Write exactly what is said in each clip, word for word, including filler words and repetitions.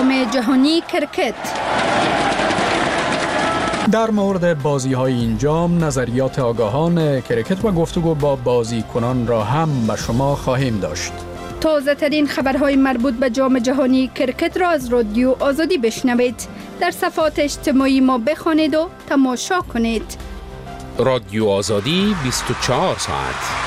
جام جهانی کرکت. در مورد بازی‌های این جام نظریات آگاهان کرکت و گفتگو با بازیکنان را هم به شما خواهیم داشت. تازه ترین خبرهای مربوط به جام جهانی کرکت را از رادیو آزادی بشنوید. در صفحات اجتماعی ما بخوانید و تماشا کنید. رادیو آزادی بیست و چهار ساعت.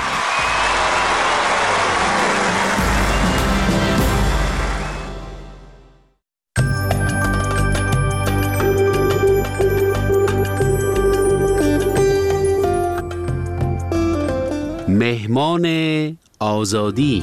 مهمان آزادی.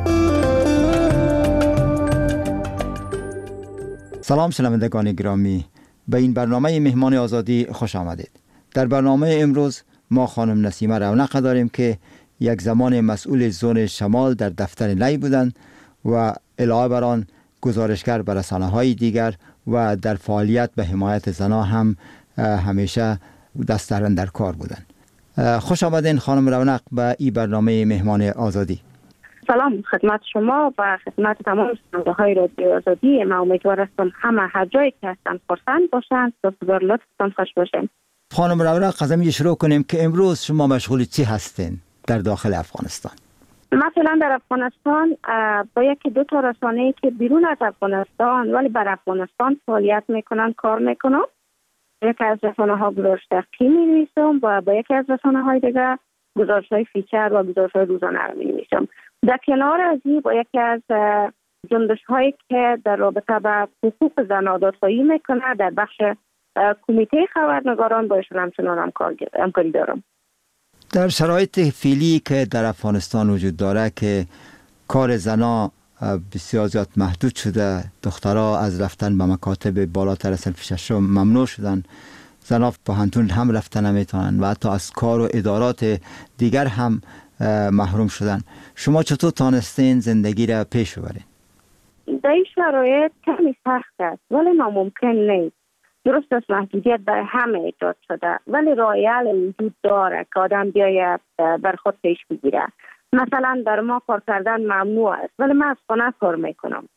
سلام شنوندگان گرامی، به این برنامه مهمان آزادی خوش آمدید. در برنامه امروز ما خانم نسیمه رونق داریم که یک زمان مسئول زون شمال در دفتر نی بودند و علاوه بر آن گزارشگر به رسانه‌های دیگر و در فعالیت به حمایت زنان هم همیشه دست در کار بودند. خوش آمدین خانم رونق به این برنامه مهمان آزادی. سلام خدمت شما و خدمت تمام شنونده های رادیو آزادی. من امیدوار هستم همه هر جایی که هستن خرسند باشند و بسیار لطفتان خوش باشین. خانم رونق از همین شروع کنیم که امروز شما مشغول چی هستین در داخل افغانستان؟ مثلا در افغانستان با یکی دو تا رسانه‌ای که بیرون از افغانستان ولی بر افغانستان فعالیت میکنن کار میکنم. یکی از رسانه ها گزارش تحقیقی می نویسم و با یکی از رسانه های دیگر گزارش های فیچر و گزارش های روزانه رو می نویسم. در کنار از این با یکی از جنبش هایی که در رابطه با حقوق زنان دادخواهی میکنه در بخش کمیته خبرنگاران با ایشون همچنان همکاری دارم. در شرایط فعلی که در افغانستان وجود داره که کار زنان بسیار زیاد محدود شده، دخترها از رفتن به مکاتب بالاتر از صنف ششم ممنوع شدن، زنان پوهنتون هم رفتن نمیتونن و حتی از کار و ادارات دیگر هم محروم شدن. شما چطور تانستین زندگی را پیش ببرین؟ در این شرایط کمی سخت است ولی ناممکن نیست. درست است محدودیت برای همه ایجاد شده ولی راه حل وجود داره که آدم بیاید بر خود پیش بگیره. مثلا در ما کار کردن ممنوع است ولی من از خانه کار میکنم.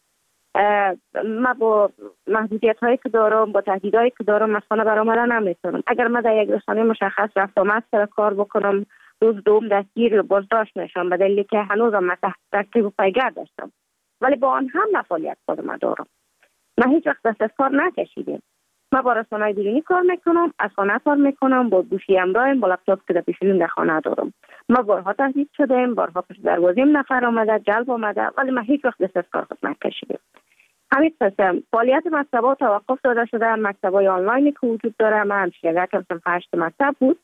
من با محدودیت هایی که دارم، با تهدیدهایی که دارم از خانه برآمدن نمیتونم. اگر من در یک رسانه مشخص رفت آمد سر کار بکنم، روز دوم دستگیر بازداشت میشم به دلیلی که هنوزم من تحت تعقیب و پیگرد داشتم. ولی با آن هم نه فعالیت خودم دارم. من هیچ وقت دست از کار نکشیدم. من با رسانه‌های بیرونی کار میکنم، از خانه کار میکنم، با گوشی همراهم، با لپتاپ که در پیشون در خانه دارم. ما بارها تهدید شدیم، بارها پشت دروازه نفر آمده، جلب آمده ولی من هیچ وقت دست از کار خود نکشیدم. همین قسم فعالیت مکتب‌ها توقف داده شده. مکتب‌های آنلاینی که وجود داره، من همشیره کردم هشت مکتب بود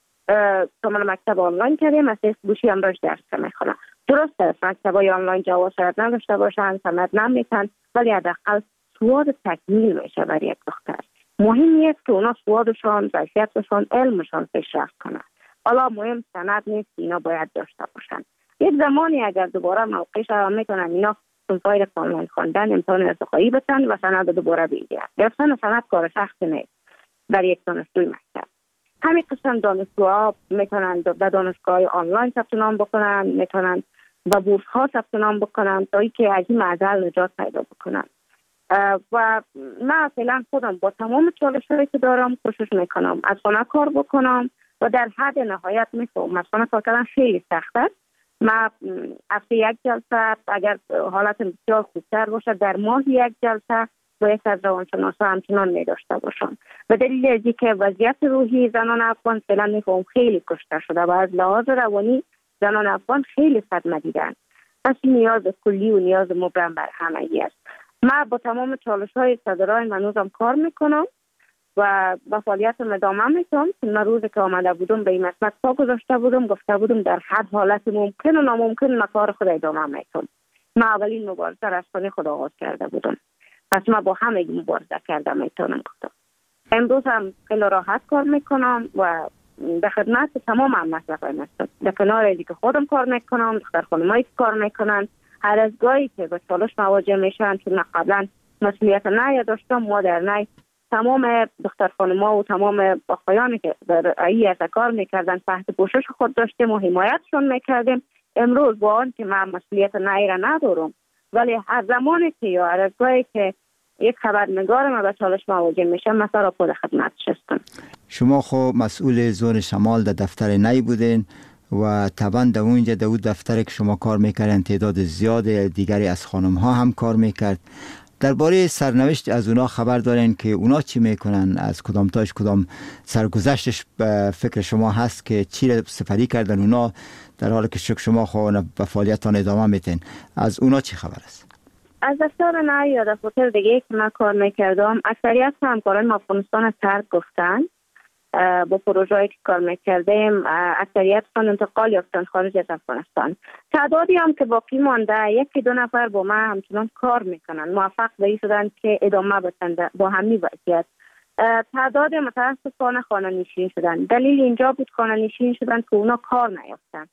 تا من مکتب آنلاین کردیم، از گوشی همراهش درس میخونم. درست است مکتب‌های آنلاین جواز شاید نداشته باشن، سند نمیتن ولی حداقل سواد تکمیل میشه برای یک دختر. مهم نیست که اونا سوادشان، ظرفیتشان، علمشان پیشرفت کنه. حالا مهم سند نیست، اینا باید داشته باشن. یک زمانی اگر دوباره موقعش را میکنن اینا سنفای آنلاین خواندن امتحان ارتقایی بتن و سند دوباره بگیرن. گرفتن سند کار سخت نیست برای یک دانشجوی مکتب. همین قسم دانشجوها میتونن به دانشگاه آنلاین ثبت نام بکنن، میتونن به بورس ها ثبت نام بکنن تا اینکه از این معضل نجات پیدا بکنن. و من فعلا خودم با تمام چالش‌هایی که دارم کوشش میکنم از خانه کار بکنم و در حد نهایت میفهمم از خانه کار کردن خیلی سخت است. من هفته یک جلسه اگر حالت بسیار خوبتر باشه در ماه یک جلسه با یک از روانشناسا همچنان میداشته باشم. به دلیل از اینکه وضعیت روحی زنان افغان فعلا میفهمم خیلی کشته شده و از لحاظ روانی زنان افغان خیلی صدمه دیدن. پس نیاز کلی و نیاز مبرم بر همگی است. من با تمام چالش‌های صدرای منوزم کار میکنم و با فعالیتم ادامه میدم. من روزی که آمده بودم به این مسئله پا گذاشته بودم، گفته بودم در هر حالت ممکن و ناممکن من کار خود ادامه میدم. من اولین مبارزه را از خانه خود آغاز کرده بودم. پس من با همه مبارزه کرده میتونم گفتم. امروز هم خیلی راحت کار میکنم و به خدمت تمام هم مسئله هستم. در کنار ازی که خودم کار میکنم، دختر خانمایی که کار میکنن، هر از گاهی که به چالش مواجه میشن چون قبلا مسئولیت نه داشتم، ما در نه تمام دختر خانم‌ها و تمام آقایانی که در ای کار میکردن تحت پوشش خود داشتیم و حمایتشون میکردیم. امروز با آن که من مسئولیت نه را ندارم ولی هر زمانی که یا هر از گاهی که یک خبرنگار ما به چالش مواجه میشه، مثلا را خود خدمتش هستم. شما خب مسئول زون شمال در دفتر نی بودین و طبعا در اونجا در اون دفتر که شما کار میکردین تعداد زیاد دیگری از خانم ها هم کار میکرد. درباره سرنوشت از اونا خبر دارین که اونا چی میکنن؟ از کدام تاش کدام سرگذشتش به فکر شما هست که چی را سپری کردن اونا در حالی که شما خواهن به فعالیتان ادامه میتین؟ از اونا چی خبر است؟ از دفتر نه یا دفتر دیگه که من کار میکردم اکثریت همکاران افغانستان ترک گفتن. با پروژه‌ای که کار میکردیم اکثریت خان انتقال یافتن خارج از افغانستان. تعدادی هم که باقی مانده یکی دو نفر با من همچنان کار میکنن، موفق به این شدن که ادامه بدن با همین وضعیت. تعداد متاسفانه خانه نشین شدن. دلیل اینجا بود خانه نشین شدن که اونا کار نیافتن.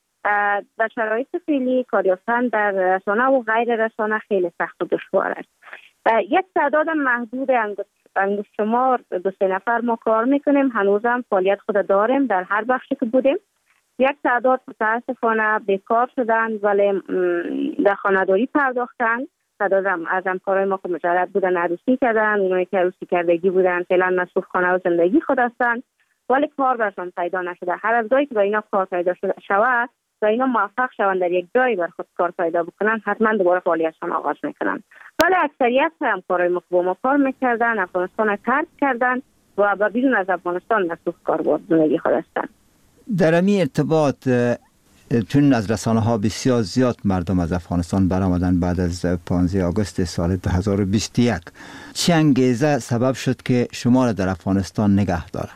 در شرایط فعلی کار یافتن در رسانه و غیر رسانه خیلی سخت و دشوار است. یک تعداد محدود انگشت شمار دو سه نفر ما کار میکنیم، هنوزم فعالیت خود داریم در هر بخشی که بودیم. یک تعداد متاسفانه بیکار شدن ولی در خانه‌داری پرداختن. تعداد از همکارای ما که مجرد بودن عروسی کردن، اونایی که عروسی کردگی بودن فعلا مصروف خانه و زندگی خود هستن ولی کار برشان پیدا نشده. هر از گاهی که با اینا کار پیدا شود و اینا موفق شوند در یک جایی بر خود کار پیدا بکنن، حتما دوباره فعالیتشان آغاز میکنن. ولی اکثریت همکارای ما که با ما کار میکردن افغانستان ترک کردن و با بیرون از افغانستان مصروف کار و زندگی خود هستن. در این ارتباط چون از رسانه ها بسیار زیاد مردم از افغانستان برآمدن بعد از پانزده آگوست سال دو هزار و بیست و یک، چه انگیزه سبب شد که شما را در افغانستان نگه داره؟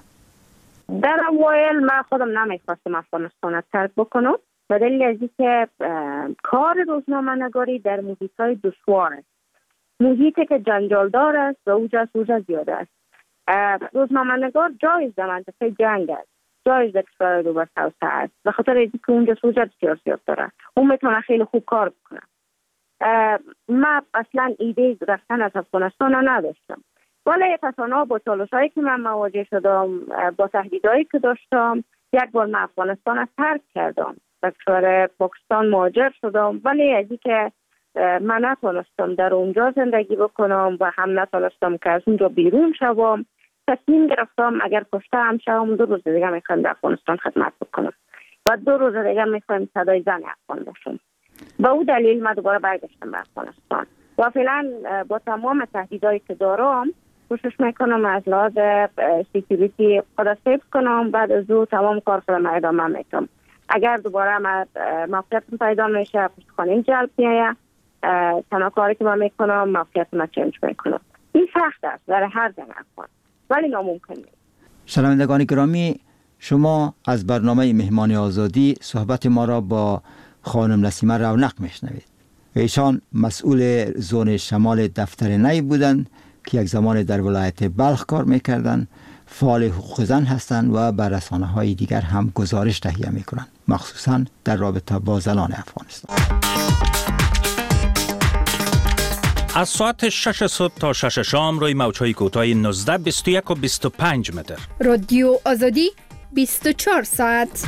در اوایل من خودم نمیخواستم افغانستان ترک بکنم به دلیل از اینکه کار روزنامه‌نگاری در محیط‌های دشوار است. محیطی که جنجالدار است و اوجا سوجا زیاده است. روزنامه‌نگار جایز در منطقه جنگ است، جایز در کشور رو بر توسعه است، به خاطر اینکه اونجا سوجا بسیار زیاد داره، اون میتونه خیلی خوب کار بکنه. من اصلا ایده رفتن از افغانستان نداشتم، ولی تصانع با چالش‌هایی که من مواجه شدم، با تهدیدهایی که داشتم، یک بار من افغانستان را ترک کردم، به کشور پاکستان مهاجر شدم. ولی از اینکه من نتونستم در اونجا زندگی بکنم و هم نتونستم که از اونجا بیرون شوم، تصمیم گرفتم اگر کشته هم شوم دو روز دیگه میخوام در افغانستان خدمت بکنم و دو روز دیگه میخوام صدای زن افغان باشم. با او دلیل من دوباره برگشتم به افغانستان و فعلا با تمام تهدیدایی که دارم کوشش میکنم از لحاظ سکیوریتی خود سیف کنم، بعد از او تمام کار خودم ادامه میدم. اگر دوباره من موقعیت پیدا میشه پشتخانه جلب میایه، تنها کاری که من میکنم موقعیت من چنج میکنم. این سخت است برای هر زن افغان ولی ناممکن نیست. شنوندگان گرامی، شما از برنامه مهمان آزادی صحبت ما را با خانم نسیمه رونق میشنوید. ایشان مسئول زون شمال دفتر نی بودند که یک زمان در ولایت بلخ کار میکردند، فعال حقوق زن هستند و بر رسانه های دیگر هم گزارش تهیه میکنند، مخصوصا در رابطه با زنان افغانستان. از ساعت شش صبح تا شش شام روی موج‌های کوتاه نوزده، بیست و یک و بیست و پنج متر. رادیو آزادی بیست و چهار ساعت.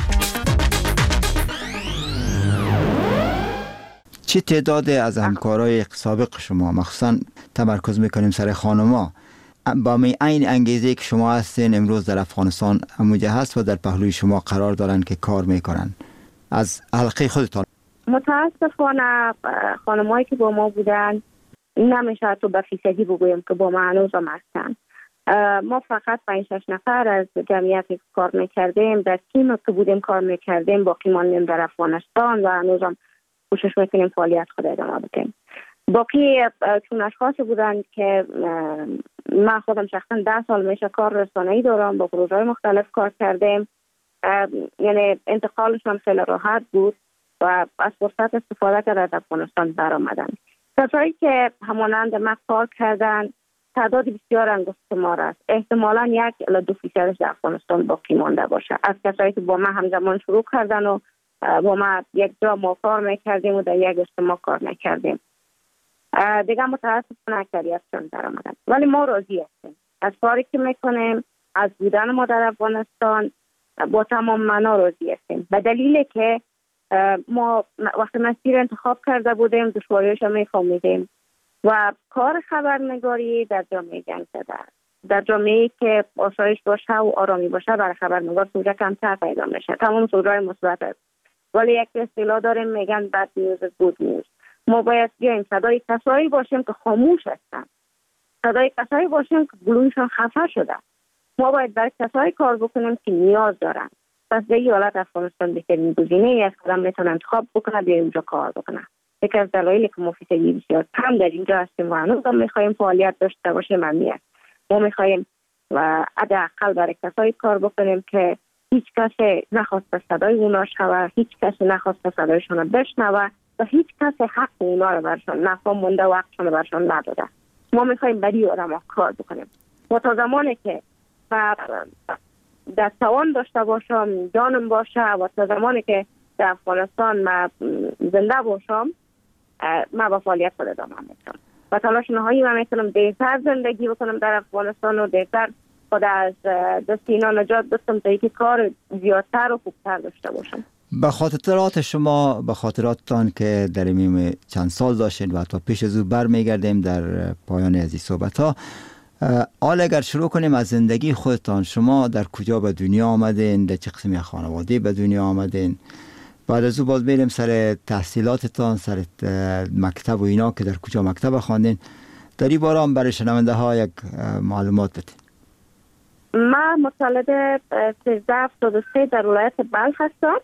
چه تعداد از همکارای سابق شما مخصوصا تمرکز میکنیم سر خانما با می این انگیزه که شما هستین امروز در افغانستان همونجا هست و در پهلوی شما قرار دارن که کار میکنن، از حلقه خودتان؟ متاسفانه خانمایی که با ما بودن نمیشه تو به فیصدی بگویم که با ما هنوز هم هستن. ما فقط پنج شش نفر از جمعیتی که کار میکردیم در تیم که بودیم کار میکردیم باقی ماندیم در افغانستان و هنوز هم کوشش میکنیم فعالیت خود ادامه بدیم. باقی چون اشخاصی بودن که من خودم شخصا ده سال میشه کار رسانه‌ای دارم، با پروژه‌های مختلف کار کردیم، یعنی انتقالشون خیلی راحت بود و از فرصت استفاده کرده از افغانستان برآمدن. کسایی که همانند ما کار کردن تعداد بسیار انگشت شمار است، احتمالاً یک الی دو فیصدش در افغانستان باقی مانده باشه از کسایی که با ما همزمان شروع کردن و با ما یک جا ما کار میکردیم و در یک اجتماع کار میکردیم. دیگه متاسفانه اکثریتشون در آمدن، ولی ما راضی هستیم از کاری که میکنیم، از بودن ما در افغانستان با تمام معنا راضی هستیم، به دلیل که ما وقتی مسیر انتخاب کرده بودیم دشواریش هم میفهمیدیم و کار خبرنگاری در جامعه گنگ زده است. در جامعه که آسایش باشه و آرامی باشه برای خبرنگار سوژه کمتر پیدا میشه. تمام سوژه‌های مثبت است. ولی یک اصطلاح داریم میگن بد نیوز گود نیوز. ما باید بیایم صدای کسایی باشیم که خاموش هستن. صدای کسایی باشیم که گلویشان خفه شده. ما باید برای کسایی کار بکنیم که نیاز دارن. پس در این حالت افغانستان بهترین گزینه ای است که آدم میتونه انتخاب بکنه بیایم اونجا کار بکنه. یکی از دلایلی که ما فیزیکی بسیار کم در اینجا هستیم و هنوز هم میخوایم فعالیت داشته باشیم همین است. ما میخوایم و حداقل برای کسایی کار بکنیم که هیچ کسی نخواست صدای اونا شوه، هیچ کسی نخواست صدایشون بشنوه و هیچ کسی حق اونا رو برشان نفهم مونده و حقشون رو برشان نداده. ما میخوایم برای آدم ها کار بکنیم و تا زمانی که در توان داشته باشم، جانم باشه و تا زمانی که در افغانستان ما زنده باشم ما با فعالیت خود ادامه میدم و تلاش نهایی من میتونم دیرتر زندگی بکنم در افغانستان و دیرتر خود از دست اینا نجات بدم تا اینکه کار زیادتر و خوبتر داشته باشم. به خاطرات شما، به خاطراتتان که در این چند سال داشتین و تا پیش از او برمیگردیم در پایان از این صحبت ها، حال اگر شروع کنیم از زندگی خودتان، شما در کجا به دنیا آمدین، در چه قسمی خانواده به دنیا آمدین، بعد از او باز بریم سر تحصیلاتتان، سر مکتب و اینا که در کجا مکتب خواندین، در این باره هم برای شنونده ها یک معلومات بدین. من متولد سیزده هفتاد و سه در ولایت بلخ هستم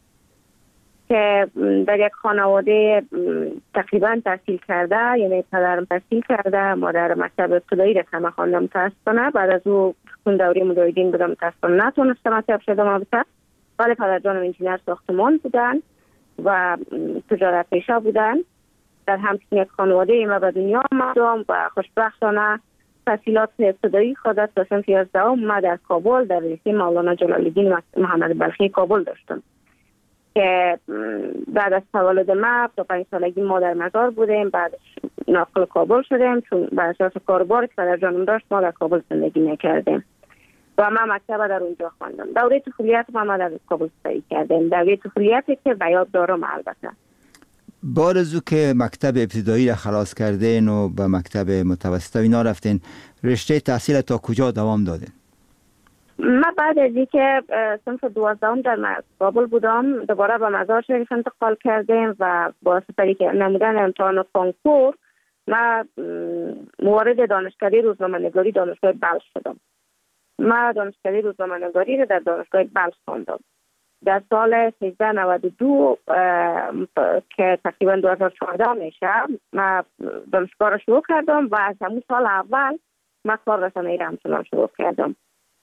که در یک خانواده تقریبا تحصیل کرده، یعنی پدرم تحصیل کرده، مادر مکتب ابتدایی را که من خواندم متاسفانه، بعد از او خون دوره مجاهدین بودم متاسفانه نتونستم مکتب شدم البته، ولی پدر جانم انجینر ساختمان بودن و تجارت پیشه بودن. در همچین یک خانواده ما به دنیا آمدم و خوشبختانه تحصیلات ابتدایی خودت تا صنف یازدهم ما در کابل در لیسه مولانا جلال الدین محمد بلخی کابل داشتم که بعد از تولد ما تا پنج سالگی ما در مزار بودیم، بعد ناقل کابل شدیم چون بر اساس کاربار که پدر جانم داشت ما در کابل زندگی میکردیم و من مکتب در اونجا خواندم. دوره طفولیت ما در کابل سپری کردیم، دوره طفولیتی که به یاد دارم البته. بعد از او که مکتب ابتدایی را خلاص کردین و به مکتب متوسط اینا رفتین، رشته تحصیل تا کجا دوام دادین؟ من بعد از اینکه صنف دوازدهم در کابل بودم دوباره به مزار شریف انتقال کردیم و با سپری که نمودن امتحان کنکور من موارد دانشکده روزنامه‌نگاری دانشگاه بلخ شدم. من دانشکده روزنامه‌نگاری رو در دانشگاه بلخ خواندم. در سال سیزده نود و دو که تقریبا دو هزار و چهارده میشه من دانشگاه رو شروع کردم و از همون سال اول من کار رسانه‌ای رو همچنان شروع کردم.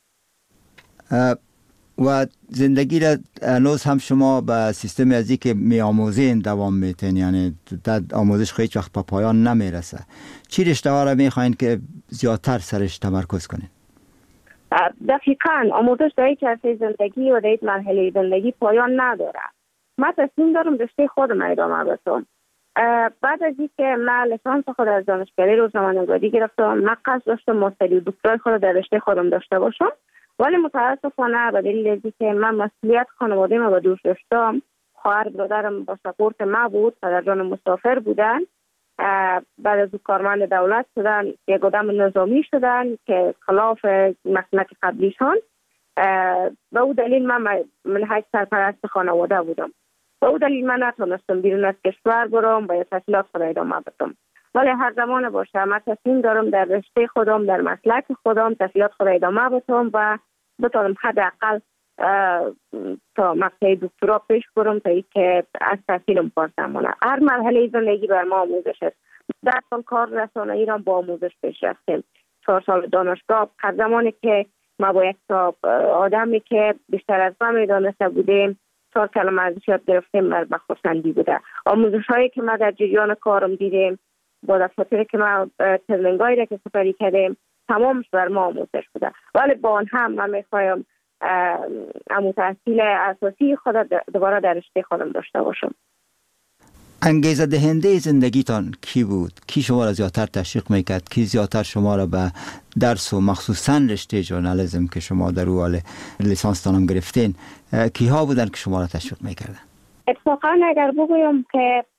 و زندگی را هنوز هم شما به سیستم ازی که می آموزین دوام میتین، یعنی در آموزش هیچ وقت به پایان نمیرسه. چی رشته ها را میخواین که زیادتر سرش تمرکز کنین؟ دقیقاً آموزش در یک عرصه زندگی و در یک مرحله زندگی پایان نداره. من تصمیم دارم رشته خودم ادامه بدم. بعد از اینکه من لیسانس خود از دانشکده روزنامه‌نگاری گرفتم، من قصد داشتم ماستری و دکترای خود در رشته خودم داشته باشم، ولی متاسفانه به دلیل اینکه من مسئولیت خانواده ما به دوش داشتم، خواهر برادرم با سپورت ما بود، پدر جانم مسافر بودن، بعد از کارمند دولت شدن، یک آدم نظامی شدن که خلاف مسلک قبلیشان. به او دلیل من منهج سرپرست خانواده بودم. به او دلیل من نتونستم بیرون از کشور برم و تحصیلات خود ادامه بدم. ولی هر زمان باشه من تصمیم دارم در رشته خودم، در مسلک خودم تحصیلات خود ادامه بدم و بتونم حداقل تا مقطع دکترا پیش برم تا اینکه از تحصیلم پارسم مانه. هر مرحله زندگی بر ما آموزش است. در سال کار رسانه‌ای را با آموزش پیش رفتیم. چهار سال دانشگاه، هر زمانی که ما با یک تا آدمی که بیشتر از ما میدانسته بودیم چهار کلمه ازش یاد گرفتیم، بر بخورسندی بوده. آموزش هایی که ما در جریان کارم دیدیم با دفاتری که ما ترنینگایی را که سپری کردیم تمامش بر ما آموزش بوده. ولی با آن هم من میخوایم امو تحصیل اساسی خود دوباره در رشته خودم داشته باشم. انگیزه دهنده زندگیتان کی بود؟ کی شما را زیادتر تشویق میکرد؟ کی زیادتر شما را به درس و مخصوصا رشته ژورنالیسم که شما در او حال لیسانس تانم گرفتین، کی ها بودن که شما را تشویق میکردن؟ اتفاقا اگر بگویم که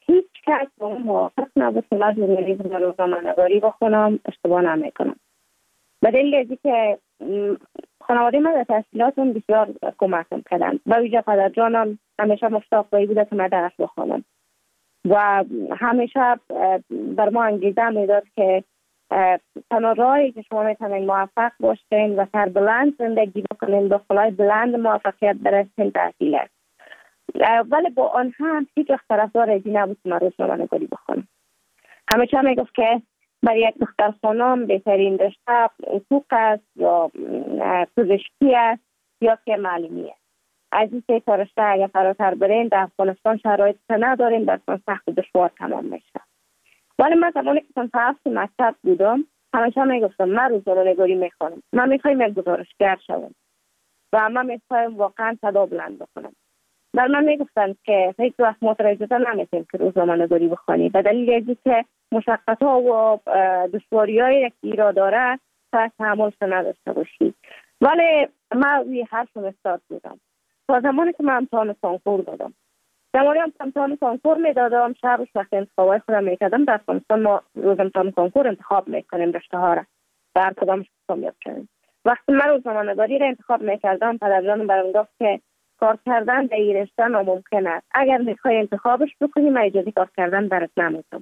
هیچ کس با اون موافق نبود که من ژورنالیسم و روزنامه‌نگاری بخونم. اشتباه نمیکنم. به دلیل اینکه که خانواده من در تحصیلاتم بسیار کمکم کردن. با ویژه پدر جانم همیشه مشتاق بایی بوده که من درس بخونم و همیشه بر ما انگیزه میداد که تنها راهی که شما میتونید موفق باشین و سربلند زندگی بکنین، به خلای بلند موفقیت برسین، تحصیل است. ولی با آن هم هیچ وقت طرفدار ازی نبود که من روزنامه‌نگاری بخونم. همیشه میگفت که برای یک دختر خانم بهترین رشته حقوق است یا پزشکی است یا که معلمی است. از این سه تا رشته اگر فراتر برین در افغانستان شرایط نداریم، در سخت و دشوار تمام میشه. ولی من زمانی که من هفت مکتب بودم همیشه میگفتم من روزنامه‌نگاری میخوانم، من میخوایم یک گزارشگر شوم و من میخوایم واقعا صدا بلند بکنم. در من میگفتن که هیچ وقت مترجمه نمیتونیم که روزنامه‌نگاری بخونی، به دلیل اینکه مشقت‌ها و دشواری‌هایی که ایراد داره تا تحملش نداشته باشی. ولی من روی حرفم استاد بودم تا زمانی که من امتحان کنکور دادم. زمانی هم امتحان کنکور میدادم، شبش وقت انتخابای خودم میکردم. در افغانستان ما روز امتحان کنکور انتخاب میکنیم رشته ها را در کدامش کامیاب شدیم. وقتی من روزنامه‌نگاری را انتخاب میکردم پدرجانم برام گفت که کار کردن در این رشته ناممکن است. اگر میخوای انتخابش بکنی من اجازه کار کردن برات نمیدم.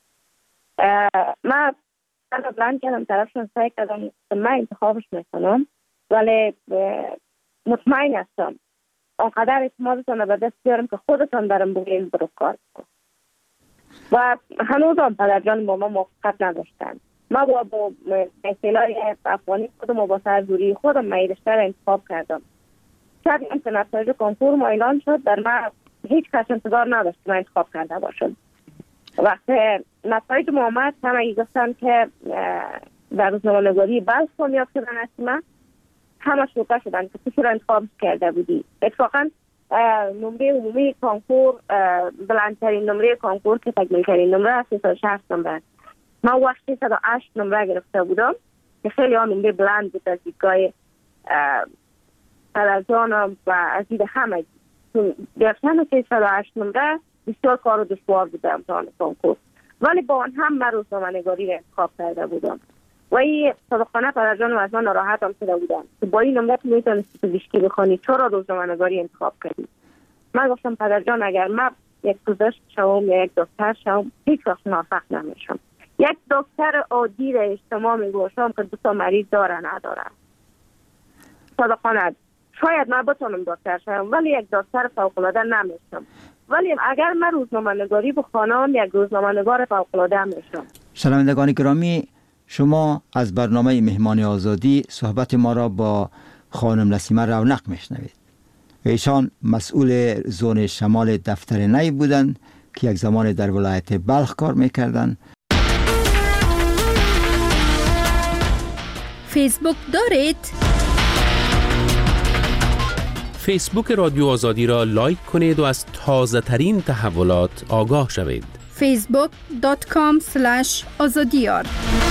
من صدا بلند کردم، طرفشون سعی کردم که من انتخابش میکنم، ولی مطمئن هستم آنقدر اعتمادتان به دست بیارم که خودتان برام بگین برو کار کن. و هنوز هم پدرجان با ما موافقت نداشتن. ما با با اصطلاح افغانی خودم و با سرزوری خودم من رشته را انتخاب کردم. شاید هم که نتایج کنکور ما اعلان شد، در من هیچ کس انتظار نداشت که من انتخاب کرده باشم. وقتی نتایج ما آمد همه گفتن که در روزنامه‌نگاری بلخ کامیاب شدن هستی، من همه شوکه شدن که تو چرا انتخاب کرده بودی. اتفاقا نمره عمومی کنکور بلندترین نمره کنکور که تکمیل‌ترین نمره سیصد و شصت نمره. من وقتی سیصد و هشت نمره گرفته بودم که خیلی ها نمره بلند بود از دیدگاه پدرجانم و از دید همه. گرفتن سیصد و هشت نمره بسیار کار و دشوار بوده امتحان کنکور، ولی با آن هم من روزنامه‌نگاری را انتخاب کرده بودم و این صادقانه پدرجانم از من ناراحت هم شده بودم که با این نمره میتونستی پزشکی بخوانی، چرا روزنامه‌نگاری انتخاب کردی؟ من گفتم پدرجان اگر من یک پزشک شوم یا یک دکتر شوم هیچ وقت موفق نمیشم. یک دکتر عادی را اجتماع میگوشم که دو تا مریض داره نداره. صادقانه شاید من بتونم دکتر شوم ولی یک دکتر فوق‌العاده نمیشم. ولی اگر من روزنامه‌نگاری بخوانم یک روزنامه‌نگار فوق‌العاده میشم. شنوندگان گرامی، شما از برنامه مهمان آزادی صحبت ما را با خانم نسیمه رونق میشنوید. ایشان مسئول زون شمال دفتر نی بودند که یک زمان در ولایت بلخ کار میکردند. فیسبوک دارید؟ فیسبوک رادیو آزادی را لایک کنید و از تازه ترین تحولات آگاه شوید. فیسبوک دات کام اسلش آزادیار.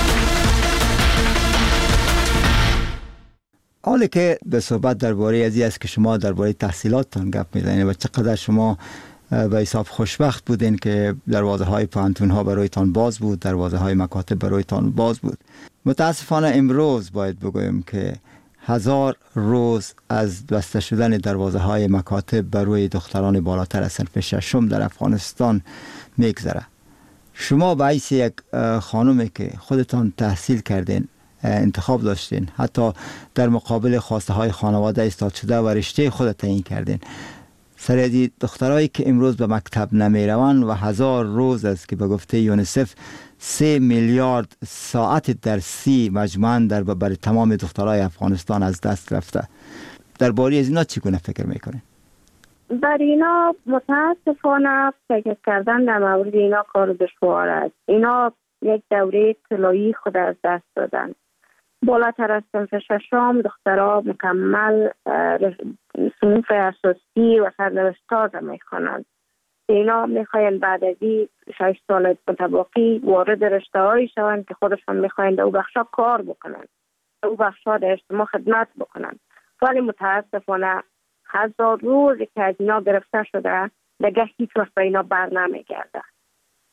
حالا که به صحبت درباره ازی است که شما درباره تحصیلاتتان گپ میزنید و چقدر شما به حساب خوشبخت بودین که دروازه های پانتون ها برایتان باز بود، دروازه های مکاتب برایتان باز بود. متاسفانه امروز باید بگویم که هزار روز از بسته شدن دروازه های مکاتب بر روی دختران بالاتر از صنف ششم در افغانستان میگذره. شما به حیث یک خانومی که خودتان تحصیل کردین، انتخاب داشتین، حتی در مقابل خواسته های خانواده ایستاد شده و رشته خود تعیین کردین، سریعی دخترایی که امروز به مکتب نمی روند و هزار روز است که به گفته یونیسف سه میلیارد ساعت درسی مجموعاً در برای تمام دخترای افغانستان از دست رفته. درباره از اینا چگونه فکر میکنین؟ در اینا متاسفانه فکر کردن در مورد اینا کار دشوار است. اینا یک دوره طلایی خود از دست دادن. بالاتر از صنف ششم دخترها مکمل صنوف اساسی و سرنوشت‌ها را میخوانند. اینا میخواین بعد از این شش سال متباقی وارد رشته هایی شوند که خودشان میخواین در او بخشا کار بکنند، در او بخشا در اجتماع خدمت بکنند. ولی متاسفانه هزار روزی که از اینا گرفته شده دیگه هیچ وقت به اینا بر نمیگرده.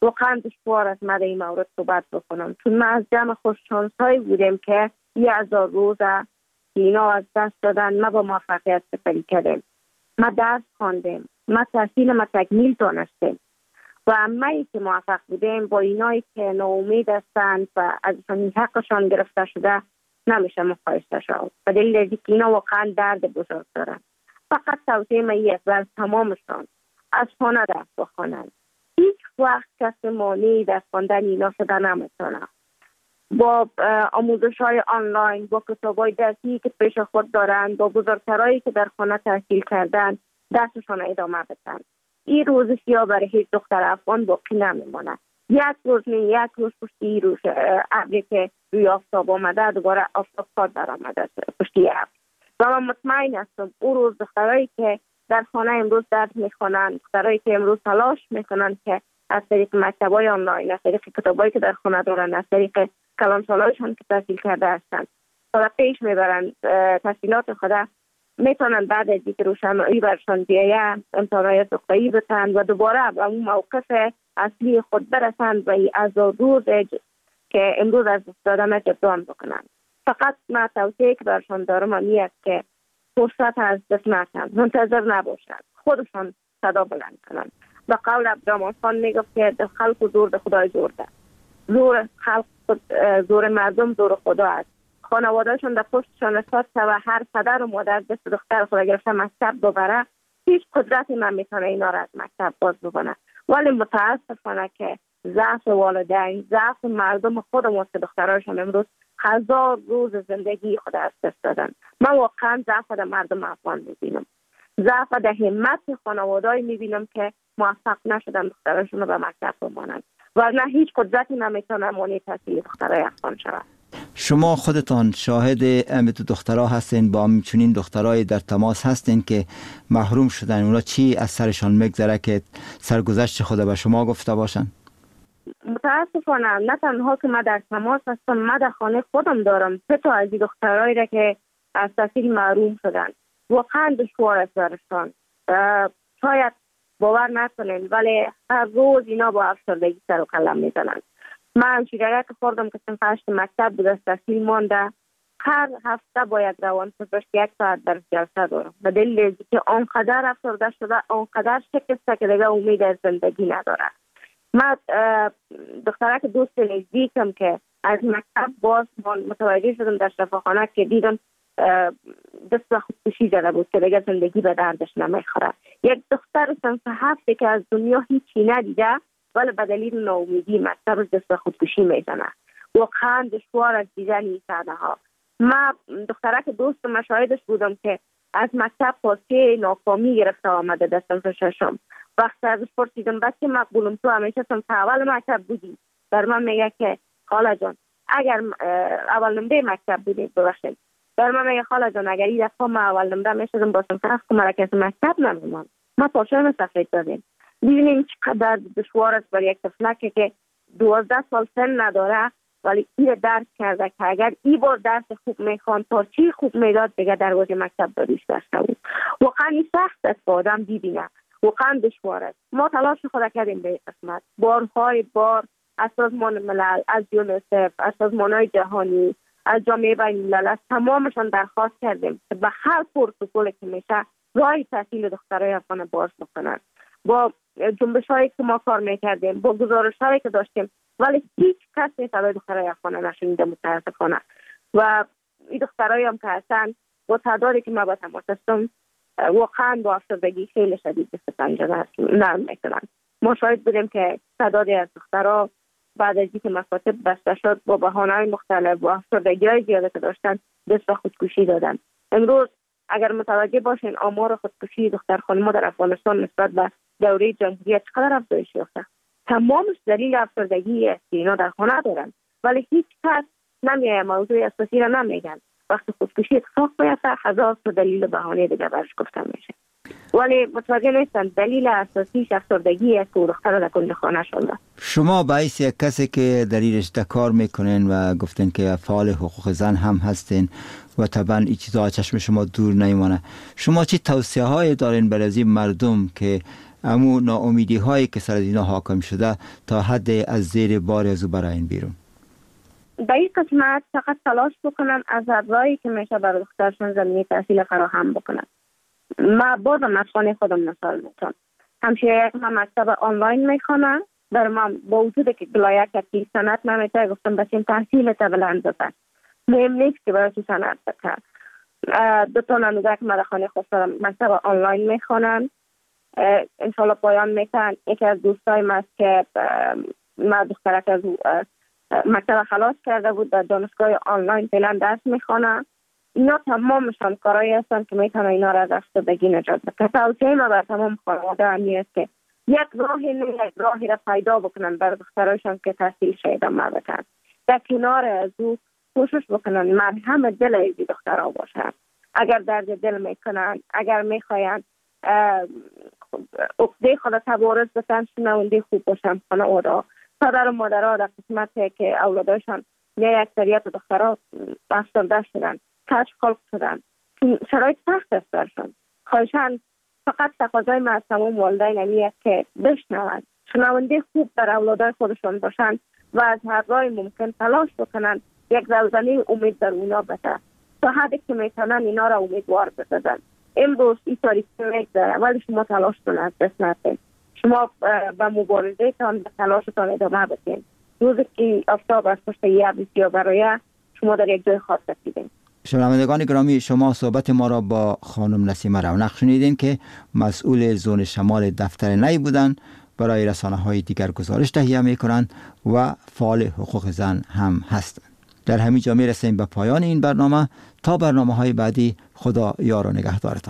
واقعا دشوار است من این مورد صحبت بکنم، چون من از جمع خوششانس هایی بودیم که یه هزار روزه اینا از دست دادن. ما با موفقیت سپری کردیم، ما درس خواندیم، ما تحصیل ما تکمیل دانستیم و همه‌ای که موفق بودیم با اینایی که ناامید هستند و ازشان حقشان گرفته شده نمیشه مقایسه شد. به دلیل اینکه اینا واقعا درد بزرگ دارن. فقط توصیه من یک بر تمامشان از خانه درس بخوانند. هیچ وقت کسی مانعی در خواندن اینا شده نمیتونه. با آموزش های آنلاین، با کتاب های درسی که پیش خود دارند، با بزرگترایی که در خانه تحصیل کردن درسشان ادامه بدن. این روز سیاه برای هیچ دختر افغان باقی نمیمونه. یک روز نه یک روز پشتی روز ابری که روی آفتاب آمده دوباره آفتاب کار در آمده پشتی ابر. و من مطمئن هستم اون روز دخترایی که در خانه امروز درس میخوانند، دخترایی که امروز تلاش میکنند که از طریق مکتب‌های آنلاین، از طریق کتابایی که در خانه دارن، از طریق کلانسالایشان که تحصیل کرده هستند تا پیش میبرند تحصیلات خود، میتونن بعد از اینکه روشنایی برشان بیاید امتحانات دکترایی بتند و دوباره به اون موقف اصلی خود برسند و این هزار روز که امروز از دست دادن جبران بکنند. فقط من توصیه که برشان دارم این است که فرصت از دست نکنند، منتظر نباشند، خودشان صدا بلند کنند. به قول عبدالرحمن خان میگفت که خلق و زور خدای زور ده. زور خلق زور مردم زور خدا است. خانوادهشون در پشتشان اساس و هر پدر و مادر دست دختر خود گرفته مکتب ببره، هیچ قدرتی نمیتونه اینا را از مکتب باز بکنه. ولی متاسفانه که ضعف والدین، ضعف مردم خودمون که دختراشون امروز هزار روز زندگی خود از دست دادن. من واقعا ضعف در مردم افغان میبینم، ضعف در همت خانواده‌ای میبینم که موفق نشدن دختراشون رو به مکتب بمانند و نه هیچ قدرتی نمیتونه مانع تحصیل دخترای افغان شود. شما خودتان شاهد امت دخترها هستین، با همچنین دخترای در تماس هستین که محروم شدن، اونا چی از سرشان میگذره که سرگذشت خود به شما گفته باشن؟ متاسفانه نه تنها که من در تماس هستم، من در خانه خودم دارم سه تا از این دخترایی را که از تحصیل محروم شدن. واقعا دشوار است برشان. شاید باور نکنین ولی هر روز اینا با افسردگی سر و کله میزنن. من چیزایی که خوردم که صنف هشت مکتب بود از تحصیل مانده، هر هفته باید روان پزشک یک ساعت در جلسه دارم. به دلیل اینکه آنقدر افسرده شده، آنقدر شکسته که دیگه امید از زندگی نداره. من دختره که دوست نزدیکم که از مکتب باز متوجه شدم در شفاخانه که دیدم دست خودکشی زده بود که دیگه زندگی به دردش نمیخوره. یک دختر صنف هفته که از دنیا هیچی ندیده ولی به دلیل ناامیدی مکتب دست خودکشی میزنه. واقعا دشوار از دیدن این صحنه ها. من دختره که دوست مشاهدش بودم که از مکتب پاسه ناکامی گرفته آمده در صنف ششم. وقتی ازش پرسیدم بچه مقبولم تو همیشه صنف اول مکتب بودی؟ بر من میگه که خاله جان اگر اول نمره مکتب بودی ببخشید. بر من میگه خاله جان اگر این دفعه ما اول نمره میشدم با صنف هفت مرکز مکتب نمیمان. ما پاشم سفید دادیم. ببینیم چقدر دشوار است برای یک طفلک که دوازده سال سن نداره ولی این درس کرده که اگر این بار درس خوب میخوان پارچی خوب میداد دیگه دروازه مکتب داریش داشته بود. واقعا این سخت است که آدم ببینه، واقعا دشوار است. ما تلاش خود کردیم به این قسمت، بارهای بار از سازمان ملل، از یونیسف، از سازمانهای جهانی، از جامعه بین الملل، از تمامشان درخواست کردیم که به هر پروتکلی که میشه راه تحصیل دخترای افغان باز بکنن. با جنبش هایی که ما کار میکردیم، با گزارش هایی که داشتیم ولی هیچ کسی صدای دخترای افغان نشنیده متاسفانه. و این دخترایی هم که هستن با تعدادی که ما با تماس هستم واقعا با افسردگی خیلی شدید دست پنجه نرم میکنن. ما شاهد بودیم که تعدادی از دخترها بعد از اینکه مکاتب بسته شد با بهانه‌های مختلف و افسردگی های زیاده که داشتن دست خودکشی دادن. امروز اگر متوجه باشین آمار خودکشی دختر خانم‌ها در افغانستان نسبت به دوره جمهوریت چقدر افزایش یافته. تمامش دلیل افسردگی است که اینا در خانه دارن ولی هیچ کس نمیه موضوع اساسی را نمیگن. وقتی خودکشی اتفاق بیفته هزار تا دلیل بهانه دیگه برش گفته میشه ولی متوجه نیستن دلیل اساسی افسردگی است که دختر در کنج خانه شده. شما باعث یک کسی که در این رشته کار میکنین و گفتین که فعال حقوق زن هم هستین و طبعا این چیزا چشم شما دور نمیمونه، شما چی توصیه های دارین برای این مردم که امو ناامیدی هایی که سر اینا حاکم شده تا حد از زیر بار از او براین بیرون؟ در این قسمت فقط تلاش بکنن از ابزاری که میشه برای دخترشون زمینه تحصیل فراهم بکنن. ما بازم از خانه خودم مثال میتونم. همشه یک ما مکتب آنلاین میخوانم، در من با وجود که گلایه که سنت نمیشه گفتم بسیم تحصیل تا بلند بسن. مهم نیست که برای تو سنت بکن. دو تا نموزه که ما در خانه خود مکتب آنلاین میخوانم. انشالله پایان میتن. یکی از دوستای ما است که ما دخترک از مکتب خلاص کرده بود، در دانشگاه آنلاین فعلا درس میخوانه. اینا تمامشان کارایی هستن که میتونه اینا را از افسردگی نجات بده. توصیه ما بر تمام خانواده همی است که یک راهی نه یک راهی را پیدا بکنن برای دخترایشان که تحصیل ادامه بدن. در کنار از او کوشش بکنن مرهم دل ایزی دخترها باشن. اگر درد دل میکنن، اگر میخواین عقده خود تبارز بسن، شنونده خوب باشن خانواده. پدر و مادرها در قسمتی که اولادشان نه اکثریت دخترها افسرده شدن، کج خلق شدن، شرایط سخت است برشان. خواهشان فقط تقاضای ما از تمام والدین همی است که بشنوند، شنونده خوب در اولادای خودشان باشند و از هر راه ممکن تلاش بکنن یک زلزله امید در اونا بده تا حدی که میتونن اینا را امیدوار بسازن. امروز این تاریخی میگذره ولی شما تلاش کنید، از دست ندید. شما با مبارزه تان به تلاشتان ادامه بدین. روزی که آفتاب از پشت یه بسیار برای شما در یک جای خاص رسیدین. شنوندگان گرامی، شما صحبت ما را با خانم نسیمه رونق شنیدین که مسئول زون شمال دفتر نی بودند. برای رسانه های دیگر گزارش تهیه می کنند و فعال حقوق زن هم هستند. در همین جا می رسیم به پایان این برنامه. تا برنامه های بعدی، خدا یار و نگهدارتان.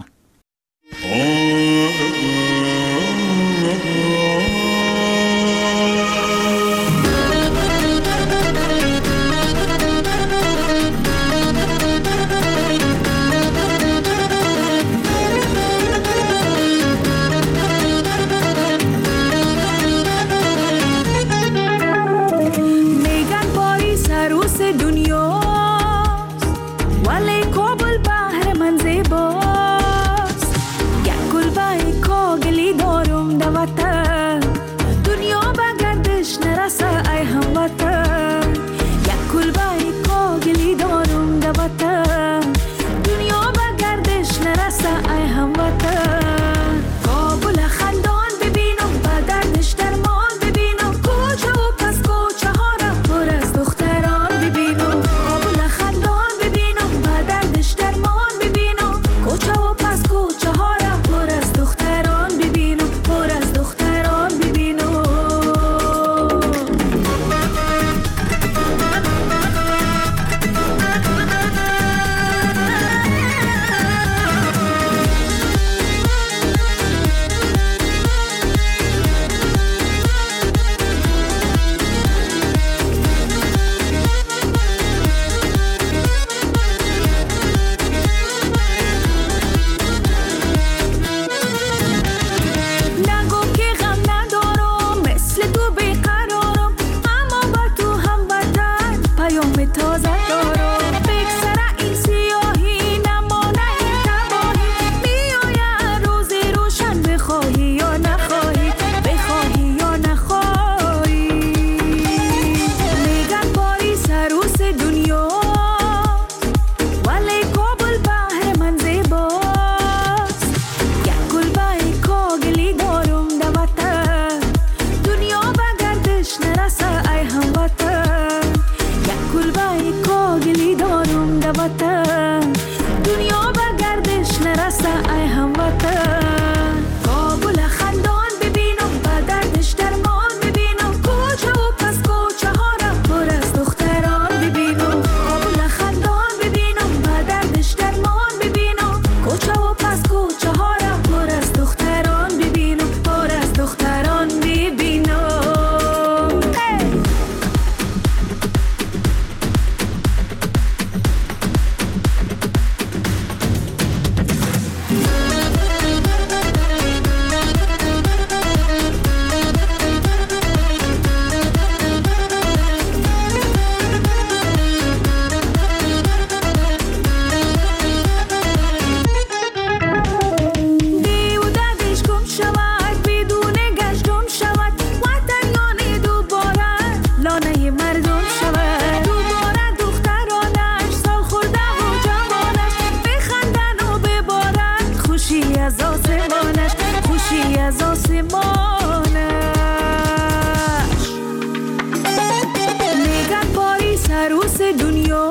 لانه مردم شود. دوباره دخترانش سال خورده و جوانش بخندن و ببارن خوشی از آسمانش، خوشی از آسمانش. میگن پاریس عروس دنیا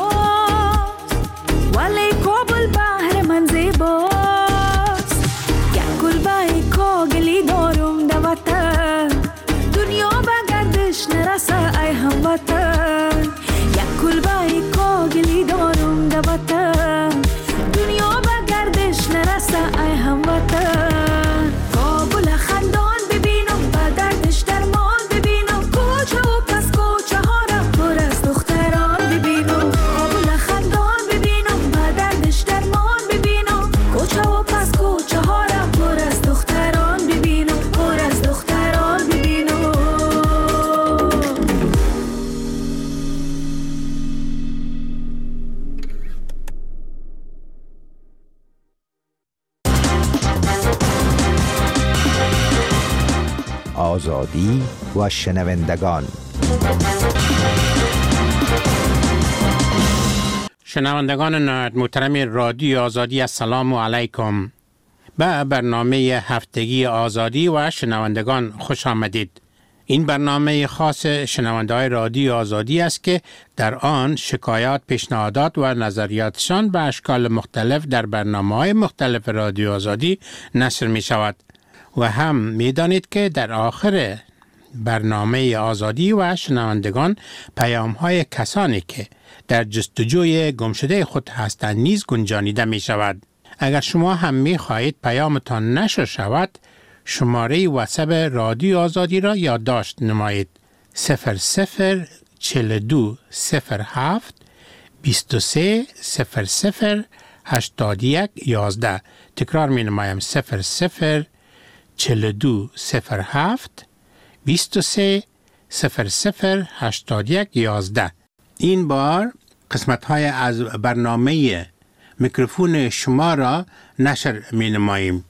ولی کابل بحر من زیباست. یک کلبه کاغلی دارم در وطن، دنیا به گردش نرسه ای هموطن. یک کلبه کاغلی دارم در وطن، دنیا به گردش نرسه ای هموطن. کابل خندان ببینم به دردش درمان ببینم، کوچه و پس کوچه ها را پر از دختران ببینم. کابل خندان ببینم به دردش درمان ببینم، کوچه و پس کوچه ها را پر از دختران ببینم، پر از دختران ببینم. آزادی و شنوندگان. شنوندگان نهایت محترم رادیو آزادی، السلام علیکم. به برنامه هفتگی آزادی و شنوندگان خوش آمدید. این برنامه خاص شنونده‌های رادیو آزادی است که در آن شکایات، پیشنهادات و نظریاتشان به اشکال مختلف در برنامه‌های مختلف رادیو آزادی نشر می شود. و هم می دانید که در آخر برنامه آزادی و شنوندگان پیام‌های کسانی که در جستجوی گمشده خود هستند نیز گنجانیده می شود. اگر شما هم می خواهید پیامتان نشر شود، شماره واتساپ رادیو آزادی را یادداشت نمایید: صفر صفر چهل و دو صفر هفت بیست و سه صفر صفر هشتاد و یک یازده. تکرار می نمایم: صفر صفر چهل و دو صفر هفت بیست و سه صفر صفر هشتاد و یک یازده. این بار قسمت های از برنامه میکروفون شما را نشر می نماییم.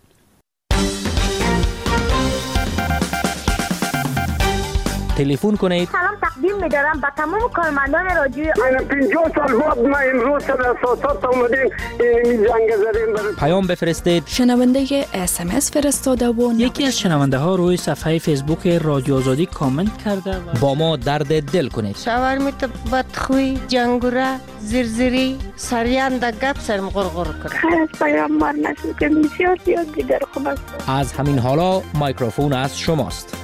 تلفن کنید. سلام تقدیم می‌دارم به تمام کارمندان رادیو. من پنجاه سال بعد ما امروز در اساسات اومدیم این جنگ زدیم. پیام بفرستید. شنونده اس ام اس فرستاده و یکی از شنونده ها روی صفحه فیسبوک رادیو آزادی کامنت کرده و با ما درد دل کنید. شاورمیت بدخوی، جنگوره، زرزری، سریان در گپ سرم غرغر کنه. خیر از پیام مار نشد که بسیار زیاد دیگر خوب است. از همین حالا میکروفون از شماست.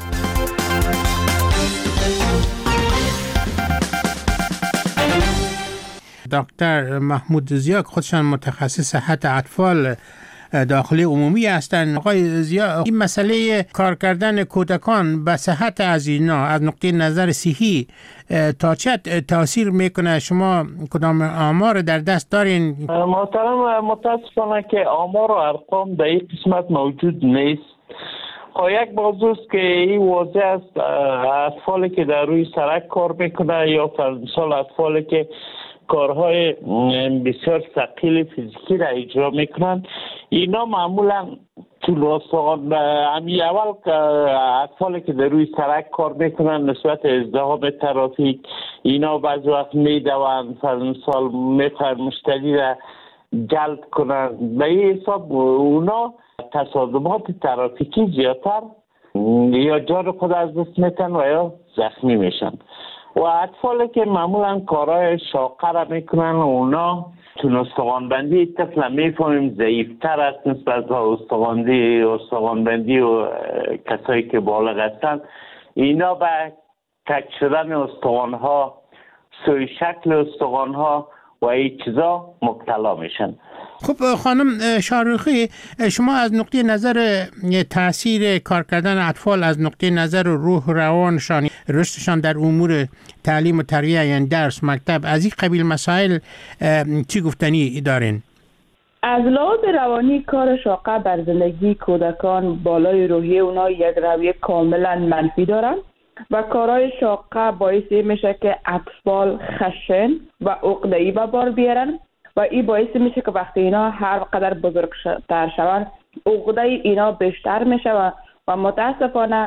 دکتر محمود ضیا خودشان متخصص صحت اطفال داخلی عمومی هستند. آقای ضیا، این مسئله کار کردن کودکان به صحت از اینا از نقطه نظر صحی تا چه تاثیر میکنه؟ شما کدام آمار در دست دارین؟ محترم، متاسفانه که آمار و ارقام در این قسمت موجود نیست. یک موضوع که این واضح است، اطفالی که در روی سرک کار میکنه یا مثال اطفالی که کارهای بسیار ثقیل فیزیکی را اجرا میکنن، اینا معمولا طول استخوان همی اول که اطفالی که در روی سرک کار میکنن نسبت ازدحام ترافیک، اینا بعض وقت میدوند مثال میخواهن مشتری را جلب کنن، به این حساب اونا تصادمات ترافیکی زیادتر یا جان خود از دست میتن و یا زخمی میشن. و اطفالی که معمولا کارهای شاقه را میکنن اونا چون استخوانبندی طفل میفهمیم ضعیفتر است نسبت به استخوانبندی استخوانبندی و کسایی که بالغ هستند، اینا به کج شدن استخوانها، سوی شکل استخوانها و این چیزا مبتلا میشن. خب خانم شاروخی، شما از نقطه نظر تاثیر کار کردن اطفال از نقطه نظر روح و روانشان، رشدشان در امور تعلیم و تربیت یعنی درس، مکتب، از این قبیل مسائل چی گفتنی دارین؟ از لحاظ روانی کار شاقه بر زندگی کودکان بالای روحی اونا یک رویه کاملا منفی دارن و کارهای شاقه باعث میشه که اطفال خشن و عقده‌ای به بار بیارن و این باعث میشه که وقتی اینا هر قدر بزرگتر شوند عقده اینا بیشتر میشه و, و متاسفانه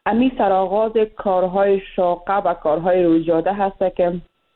امی سرآغاز کارهای شاقه و کارهای رویداده هست که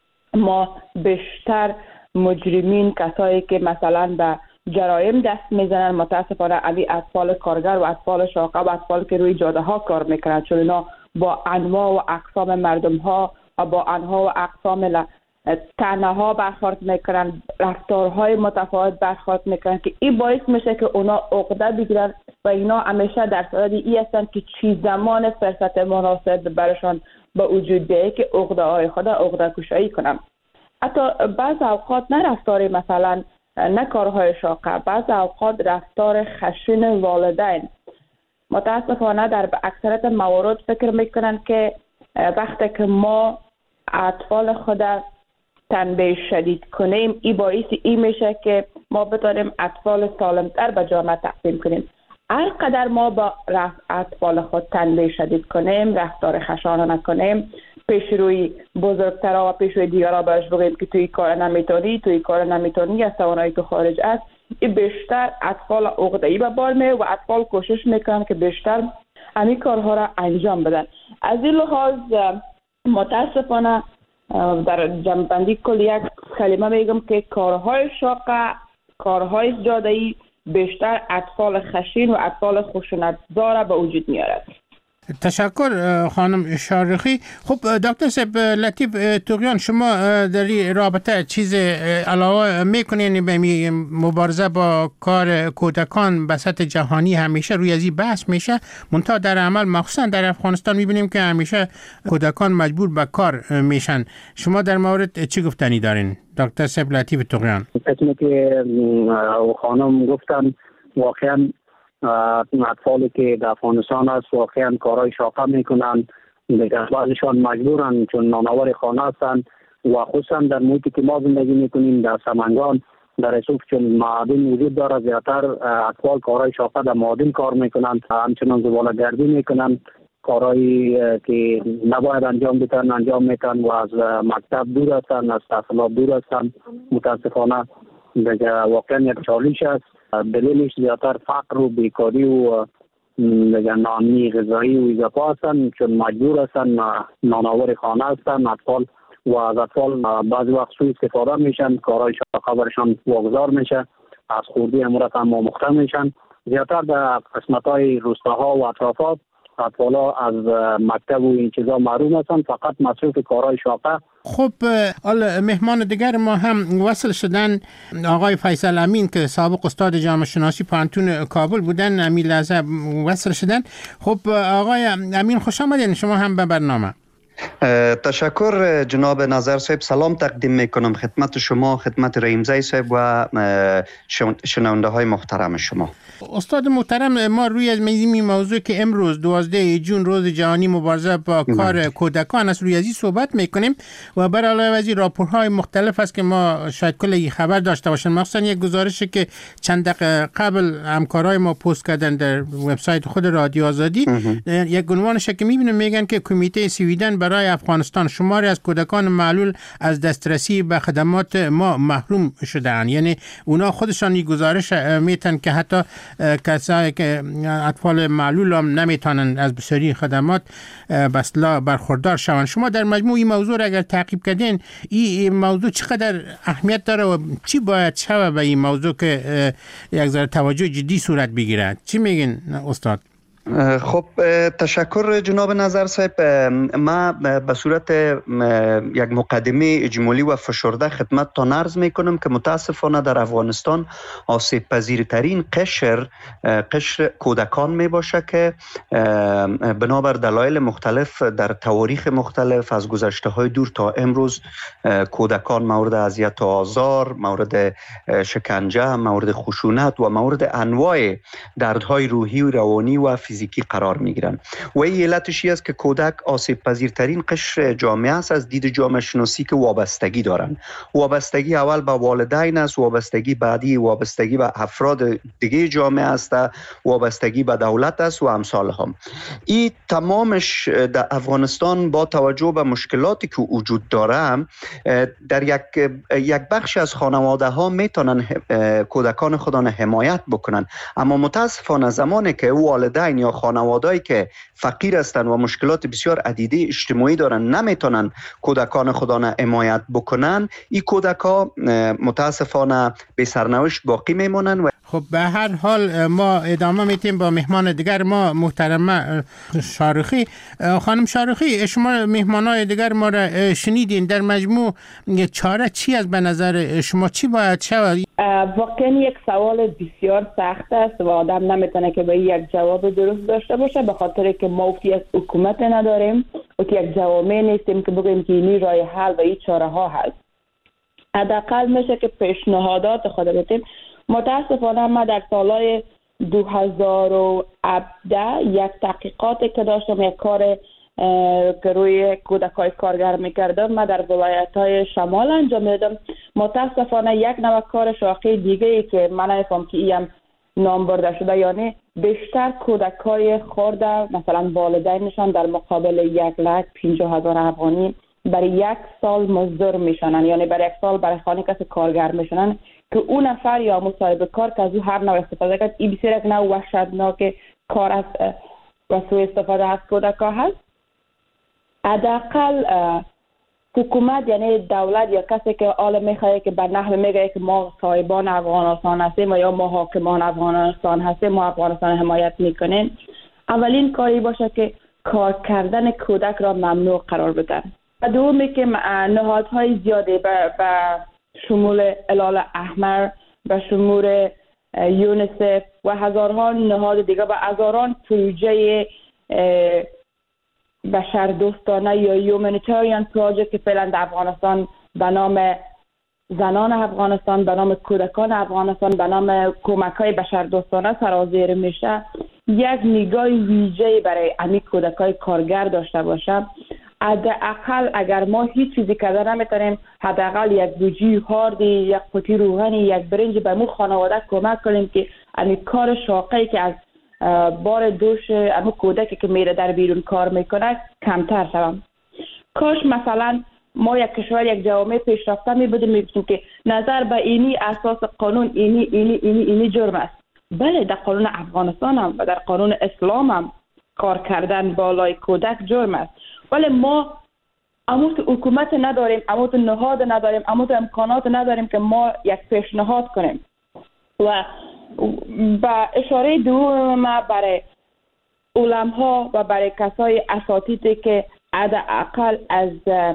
ما بیشتر مجرمین، کسایی که مثلا به جرایم دست میزنن، متاسفانه امی اطفال کارگر و اطفال شاقه و اطفال که روی جاده ها کار میکنن، چون اینا با انواع و اقسام مردم ها و با انواع و اقسام تنه ها برخورد میکنن، رفتارهای متفاوت برخورد میکنن که این باعث میشه که اونا عقده بگیرن و اینا همیشه در صدد ای هستن که چی زمان فرصت مناسب برشان به وجود بیاید که عقده های خود عقده کشایی کنن. حتی بعض اوقات نه رفتار مثلا نه کارهای شاقه، بعض اوقات رفتار خشن والدین متاسفانه در اکثریت موارد فکر میکنن که وقتی که ما اطفال خود تنبیه شدید کنیم، این باعث این میشه که ما بتونیم اطفال سالمتر به جامعه تقدیم کنیم. هر قدر ما با اطفال خود تنبیه شدید کنیم، رفتار خشانه نکنیم، پیش روی بزرگترها و پیش روی دیگرها برش بگیم که توی کار نمیتونی توی کار نمیتونی یا توانایی تو خارج است، این بیشتر اطفال عقده‌ای به بار میه و اطفال کوشش میکنن که بیشتر همین کارها را انجام بدن. از این لحاظ متاسفانه در جمع‌بندی کل یک کلمه میگم که کارهای شاقه، کارهای جاده‌ای بیشتر اطفال خشین و اطفال خشونت‌زا به وجود میارد. تشکر خانم شارخی. خب دکتر صاحب لطیف طغیان، شما در این رابطه چیز علاوه میکنین به مبارزه با کار کودکان به سطح جهانی؟ همیشه روی ازی بحث میشه، منتها در عمل مخصوصا در افغانستان میبینیم که همیشه کودکان مجبور به کار میشن. شما در مورد چی گفتنی دارین دکتر صاحب لطیف طغیان؟ قسمی که خانم گفتن واقعا اطفالی که در افغانستان هست واقعا کارهای شاقه میکنن، دیگر بعضشان مجبورن چون نانآور خانه هستن و خصوصا در محیطی که ما زندگی میکنیم در سمنگان در رسوب چون معادن وجود داره، زیادتر اطفال کارهای شاقه در معادن کار میکنن، همچنان زباله گردی میکنن، کارهایی که نباید انجام بدن انجام میکنن و از مکتب دور هستن، از تحصیلات دور هستن. متاسفانه دیگر واقعا یک چالش است. دلیلش زیادتر فقر و بیکاری و ناامنی غذایی و اضافه هستن چون مجبور هستن نانآور خانه هستن اطفال و از اطفال بعضی وقت سوء استفاده میشن، کارهای شاقه برشان واگذار میشه، از خوردی امورات هم آموخته میشن. زیادتر در قسمت‌های روستاها و اطرافات اطفالا از مکتب و این چیزا محروم هستن، فقط مصروف کارهای شاقه. خب حالا مهمان دیگر ما هم وصل شدن، آقای فیصل امین که سابق استاد جامعه شناسی پانتون کابل بودن، همین لحظه وصل شدن. خب آقای امین خوش آمدین شما هم به برنامه. تشکر جناب نظر صاحب، سلام تقدیم میکنم خدمت شما، خدمت رحیمزی صاحب و شنونده های محترم شما. استاد محترم، ما روی از این موضوع که امروز دوازده جون روز جهانی مبارزه با کار کودکان است روی ازی صحبت میکنیم و بر علاوه از این راپورهای مختلف است که ما شاید کلی خبر داشته باشیم، مخصوصا یک گزارشی که چند دقیقه قبل همکارای ما پست کردن در وبسایت خود رادیو آزادی، یک عنوانش که میبینیم میگن که کمیته سویدن برای افغانستان شماری از کودکان معلول از دسترسی به خدمات ما محروم شده‌اند. یعنی اونا خودشان این گزارش میتن که حتی کسایی که اطفال معلول هم نمیتونن از بسیاری خدمات بسلا برخوردار شوند. شما در مجموع این موضوع را اگر تعقیب کردین، این موضوع چقدر اهمیت داره و چی باید شود به این موضوع که یک ذره توجه جدی صورت بگیرد؟ چی میگین استاد؟ خب تشکر جناب نظر صاحب. ما به صورت یک مقدمه اجمالی و فشرده خدمت تا عرض میکنم که متاسفانه در افغانستان آسیب پذیرترین قشر قشر کودکان می باشه که بنابر دلایل مختلف در تواریخ مختلف از گذشته های دور تا امروز کودکان مورد اذیت و آزار، مورد شکنجه، مورد خشونت و مورد انواع دردهای روحی و روانی و فیزیکی قرار میگیرن و این علتش است که کودک آسیب پذیرترین قشر جامعه است از دید جامعه شناسی که وابستگی دارن. وابستگی اول به والدین است، وابستگی بعدی وابستگی به افراد دیگه جامعه است، وابستگی به دولت است و امثال هم. این تمامش در افغانستان با توجه به مشکلاتی که وجود داره در یک یک بخش از خانواده ها میتونن کودکان خودان حمایت بکنن، اما متاسفانه زمانی که والدین یا خانوادهایی که فقیر هستند و مشکلات بسیار عدیده اجتماعی دارن نمیتونن کودکان خودانه حمایت بکنن، این کودکا متاسفانه به سرنوشت باقی میمونن. و خب به هر حال ما ادامه میتیم با مهمان دیگر ما، محترمه شارخی. خانم شارخی، شما مهمانای دیگر ما را شنیدین، در مجموع چاره چی از به نظر شما چی باید شود؟ واقعا یک سوال بسیار سخت است و آدم نمیتونه که به یک جواب درست داشته باشه، به خاطر که ما وقتی یک حکومت نداریم و که یک جوامع نیستیم که بگیم که این راه حل و این چاره ها هست. حداقل میشه که پیشنهادات خود بدیم. متاسفانه ما در سالهای دو هزار و هفده یک تحقیقاتی که داشتم، یک کار که روی کودکای کارگر میکردم، ما در ولایت‌های شمال انجام میدم. متاسفانه یک نوع کار شاخص دیگه ای که من نمی‌فهم که این نام برده شده، یعنی بیشتر کودکای خرد مثلا والدینشان در مقابل یک لک پنجاه هزار افغانی برای یک سال مزدور میشنن، یعنی برای یک سال برای خانه کسی کارگر میشنن که اون نفر یا مصاحبه کار که از او هر نوع استفاده کرد. این بسیار یک نوع وحشتناک کار است و سوء استفاده از کودکا هست. حداقل حکومت یعنی دولت یا کسی که آل میخواه که به نحو میگه که ما صاحبان افغانستان هستیم و یا ما حاکمان افغانستان هستیم، ما افغانستان حمایت میکنیم، اولین کاری باشه که کار کردن کودک را ممنوع قرار بدن. و دومی که نهادهای زیاده به شمول هلال احمر، به شمول یونیسف و هزارها نهاد دیگه و هزاران پروژه بشردوستانه یا یومانیتاریان پروژه که فعلا در افغانستان به نام زنان افغانستان، به نام کودکان افغانستان، به نام کمک‌های بشردوستانه سرازیر میشه، یک نگاه ویژه‌ای برای امی کودکای کارگر داشته باشه. حداقل اگر ما هیچ چیزی کرده نمیتونیم، حداقل یک گوجه هاردی، یک قوطی روغنی، یک برنج به مو خانواده کمک کنیم که امی کار شاقی که از بار دوش اما کودکی که میره در بیرون کار میکنه کمتر شوم. کاش مثلا ما یک کشور یک جوامع پیشرفته می بودیم میگفتیم که نظر به اینی اساس قانون اینی اینی اینی اینی جرم است. بله، در قانون افغانستان هم و در قانون اسلام هم کار کردن بالای کودک جرم است، ولی ما اموت حکومت نداریم، اموت نهاد نداریم، اموت امکانات نداریم که ما یک پیشنهاد کنیم. و با اشاره دوم برای علماء و برای کسای اساتیدی که حداقل از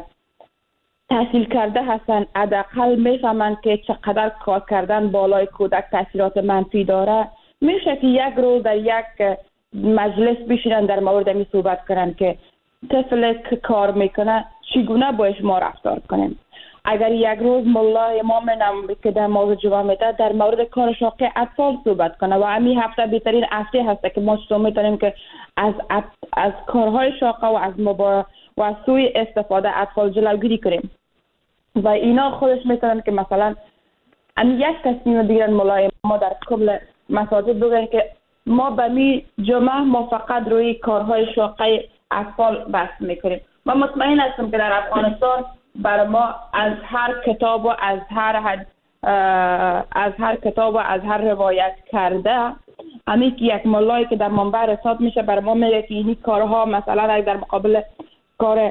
تحصیل کرده هستن، حداقل میفهمند که چقدر کار کردن بالای کودک تاثیرات منفی داره، میشه که یک روز در یک مجلس بشینن در مورد می صحبت کنن که طفل که کار میکنه چگونه باش ما رفتار کنیم. اگر یک روز ملا امام نم که در موضوع جواب میده در مورد کار شاقی اطفال صحبت کنه و همین هفته بهترین هفته هست که ما چطور میتونیم که از از کارهای شاقه و از مبا و از سوی استفاده اطفال جلوگیری کنیم. و اینا خودش میتونن که مثلا امی یک تصمیم بگیرن ملا ما در کل مساجد بگن که ما به می جمعه ما فقط روی کارهای شاقه اطفال بحث میکنیم. من مطمئن هستم که در افغانستان برای ما از هر کتاب و از هر حد از هر کتاب و از هر روایت کرده همین که یک ملایی که در منبع رسالت میشه برای ما میگه که این کارها مثلا در مقابل کار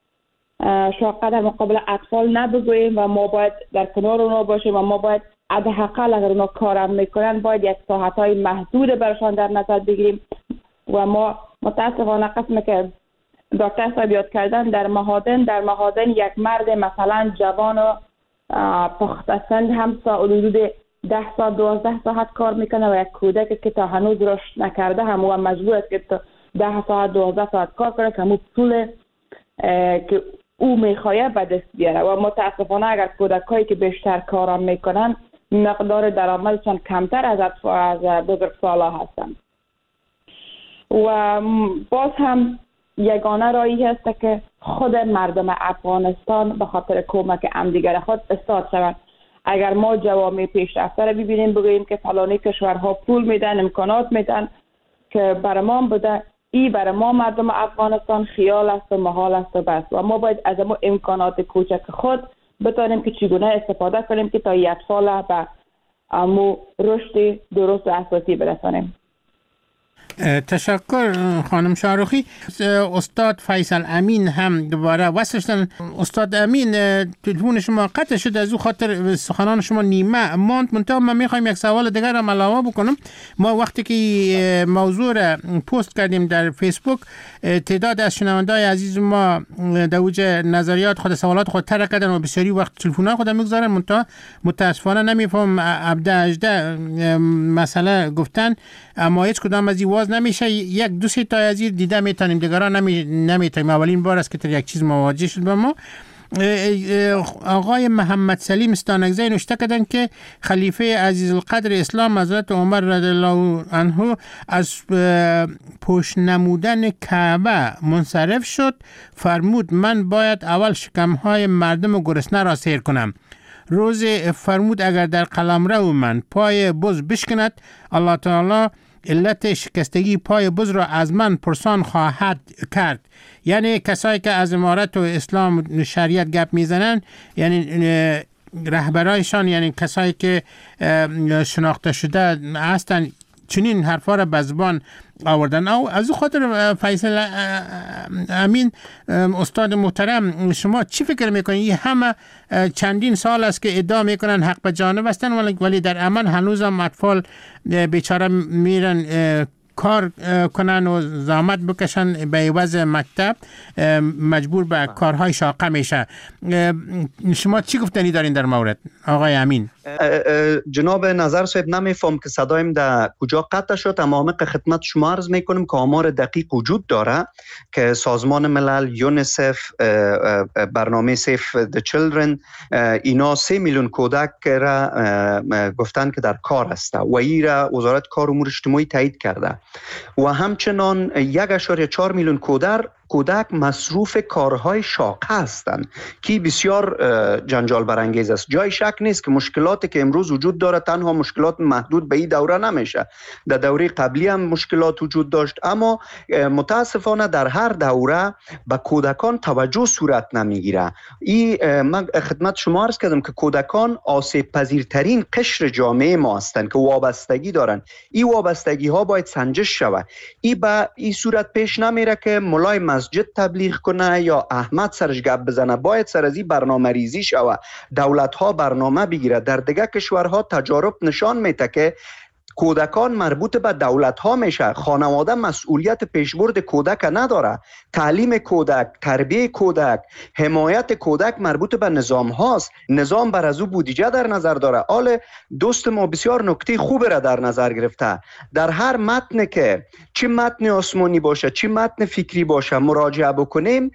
شاقه در مقابل اطفال نبگوییم و ما باید در کنار اونا باشیم و ما باید حداقل اگر اونا کارم میکنن باید یک ساعتهای محدود برشان در نظر بگیریم. و ما متاسفانه قسم که دکتر صاحب یاد کردن در مهادن در مهادن یک مرد مثلا جوان و پخته سن هم حدود ده ساعت دوازده ساعت کار میکنه و یک کودک که تا هنوز رشد نکرده هم و مجبور است که تا ده ساعت دوازده ساعت کار کنه که همون پول که او میخواه به دست بیاره. و متاسفانه اگر کودکایی که بیشتر کارم میکنن مقدار درآمدشان کمتر از از بزرگسالا هستند. و باز هم یگانه راهی هست که خود مردم افغانستان به خاطر کمک همدیگر خود استاد شوند. اگر ما جوامع پیشرفته را ببینیم بگوییم که فلانی کشورها پول میدن امکانات میدن که برای ما بوده، ای برای ما مردم افغانستان خیال است و محال است و بس. و ما باید از ما امکانات کوچک خود بتانیم که چگونه استفاده کنیم که تا یک اطفال به امو رشد درست و اساسی برسانیم. تشکر خانم شاروخی. استاد فیصل امین هم دوباره وصلشتن. استاد امین تلفن شما قطع شد، از او خاطر سخنان شما نیمه ماند. منتها ما میخوایم یک سوال دیگر هم علاوه بکنم. ما وقتی که موضوع را پست کردیم در فیسبوک، تعداد از شنونده‌های عزیز ما در اوج نظریات خود سوالات خود ترک کردن و بسیاری وقت تلفن‌ها خود میگذارن، منتها متاسفانه نمیفهم عبده اجده مسئله گفتن، اما هیچ کدام از این واز نمیشه. یک دو سه تا از این دیده میتونیم، دیگران نمی نمیتونیم. اولین بار است که تر یک چیز مواجه شد با ما. آقای محمد سلیم استانکزی نوشته کردن که خلیفه عزیز القدر اسلام حضرت عمر رضی الله عنه از پشت نمودن کعبه منصرف شد، فرمود من باید اول شکمهای مردم گرسنه را سیر کنم. روز فرمود اگر در قلمرو من پای بز بشکند، الله تعالی علت شکستگی پای بز را از من پرسان خواهد کرد. یعنی کسایی که از امارت و اسلام و شریعت گپ میزنن، یعنی رهبرایشان، یعنی کسایی که شناخته شده هستن، چنین حرفا را به زبان آوردن. او از خاطر فیصل امین استاد محترم، شما چی فکر میکنید؟ این همه چندین سال است که ادعا میکنن حق به جانب هستن، ولی در عمل هنوز هم اطفال بیچاره میرن کار کنن و زحمت بکشن، به عوض مکتب مجبور به کارهای شاقه میشه. شما چی گفتنی دارین در مورد آقای امین؟ جناب نظر صاحب، نمیفهم که صدایم در کجا قطع شد، اما عمیق خدمت شما عرض میکنم که آمار دقیق وجود داره که سازمان ملل، یونیسف، برنامه سیف د چیلدرن، اینا سه میلیون کودک را گفتن که در کار هست و ای را وزارت کار و امور اجتماعی تایید کرده و همچنان یک اشاره چهار میلیون کودک کودک مصروف کارهای شاقه هستند که بسیار جنجال برانگیز است. جای شک نیست که مشکلاتی که امروز وجود داره تنها مشکلات محدود به این دوره نمیشه. در دوره قبلی هم مشکلات وجود داشت، اما متاسفانه در هر دوره به کودکان توجه صورت نمیگیره. این من خدمت شما عرض کردم که کودکان آسیب پذیرترین قشر جامعه ما هستند که وابستگی دارن. این وابستگی ها باید سنجش شود. این به این صورت پیش نمیره که ملای مسجد تبلیغ کنه یا احمد سرش گپ بزنه. باید سر از این برنامه ریزی شود، دولت ها برنامه بگیره. در دیگه کشورها تجارب نشان میده که کودکان مربوط به دولت ها میشه. خانواده مسئولیت پیشبرد کودک نداره. تعلیم کودک، تربیه کودک، حمایت کودک مربوط به نظام هاست. نظام بر از او بودجه در نظر داره. آل دوست ما بسیار نکته خوب را در نظر گرفته. در هر متن که چه متن آسمانی باشه چه متن فکری باشه مراجعه بکنیم،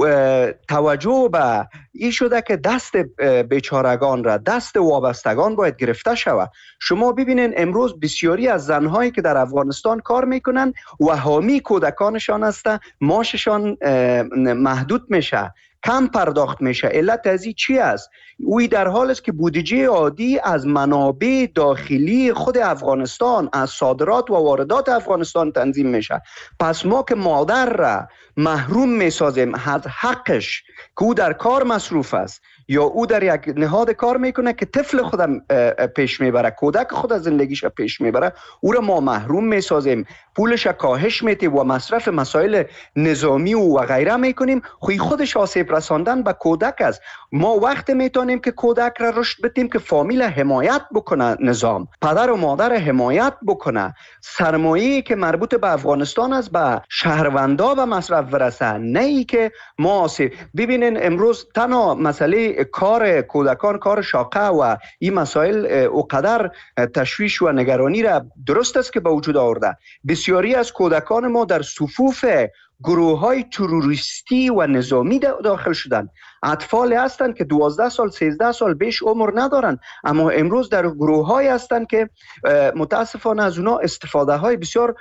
توجه به این شده که دست بیچارگان را، دست وابستگان باید گرفته شود. شما ببینین امروز بسیاری از زنهایی که در افغانستان کار میکنن و حامی کودکانشان هستند، معاششان محدود میشه، کم پرداخت میشه. علت از این چی است؟ اوی در حال است که بودجه عادی از منابع داخلی خود افغانستان، از صادرات و واردات افغانستان تنظیم میشه. پس ما که مادر را محروم میسازیم از حقش که او در کار مصروف است یا او در یک نهاد کار میکنه که طفل خودم پیش میبره، کودک خود زندگیش پیش میبره، او را ما محروم میسازیم، پولش کاهش میتیم و مصرف مسائل نظامی و غیره میکنیم. خوی خودش آسیب رساندن به کودک است. ما وقت میتونیم که کودک را رشد بدیم که فامیل حمایت بکنه، نظام پدر و مادر حمایت بکنه، سرمایه‌ای که مربوط به افغانستان است به شهروندا به مصرف برسه، نه ای که ما آسیب. ببینین امروز تنها مسئله کار کودکان، کار شاقه و این مسائل اوقدر تشویش و نگرانی را درست است که به وجود آورده. بسیاری از کودکان ما در صفوف گروه های تروریستی و نظامی داخل شدند. اطفال هستند که دوازده سال سیزده سال بیش عمر ندارند، اما امروز در گروه های هستند که متاسفانه از اونا استفاده های بسیار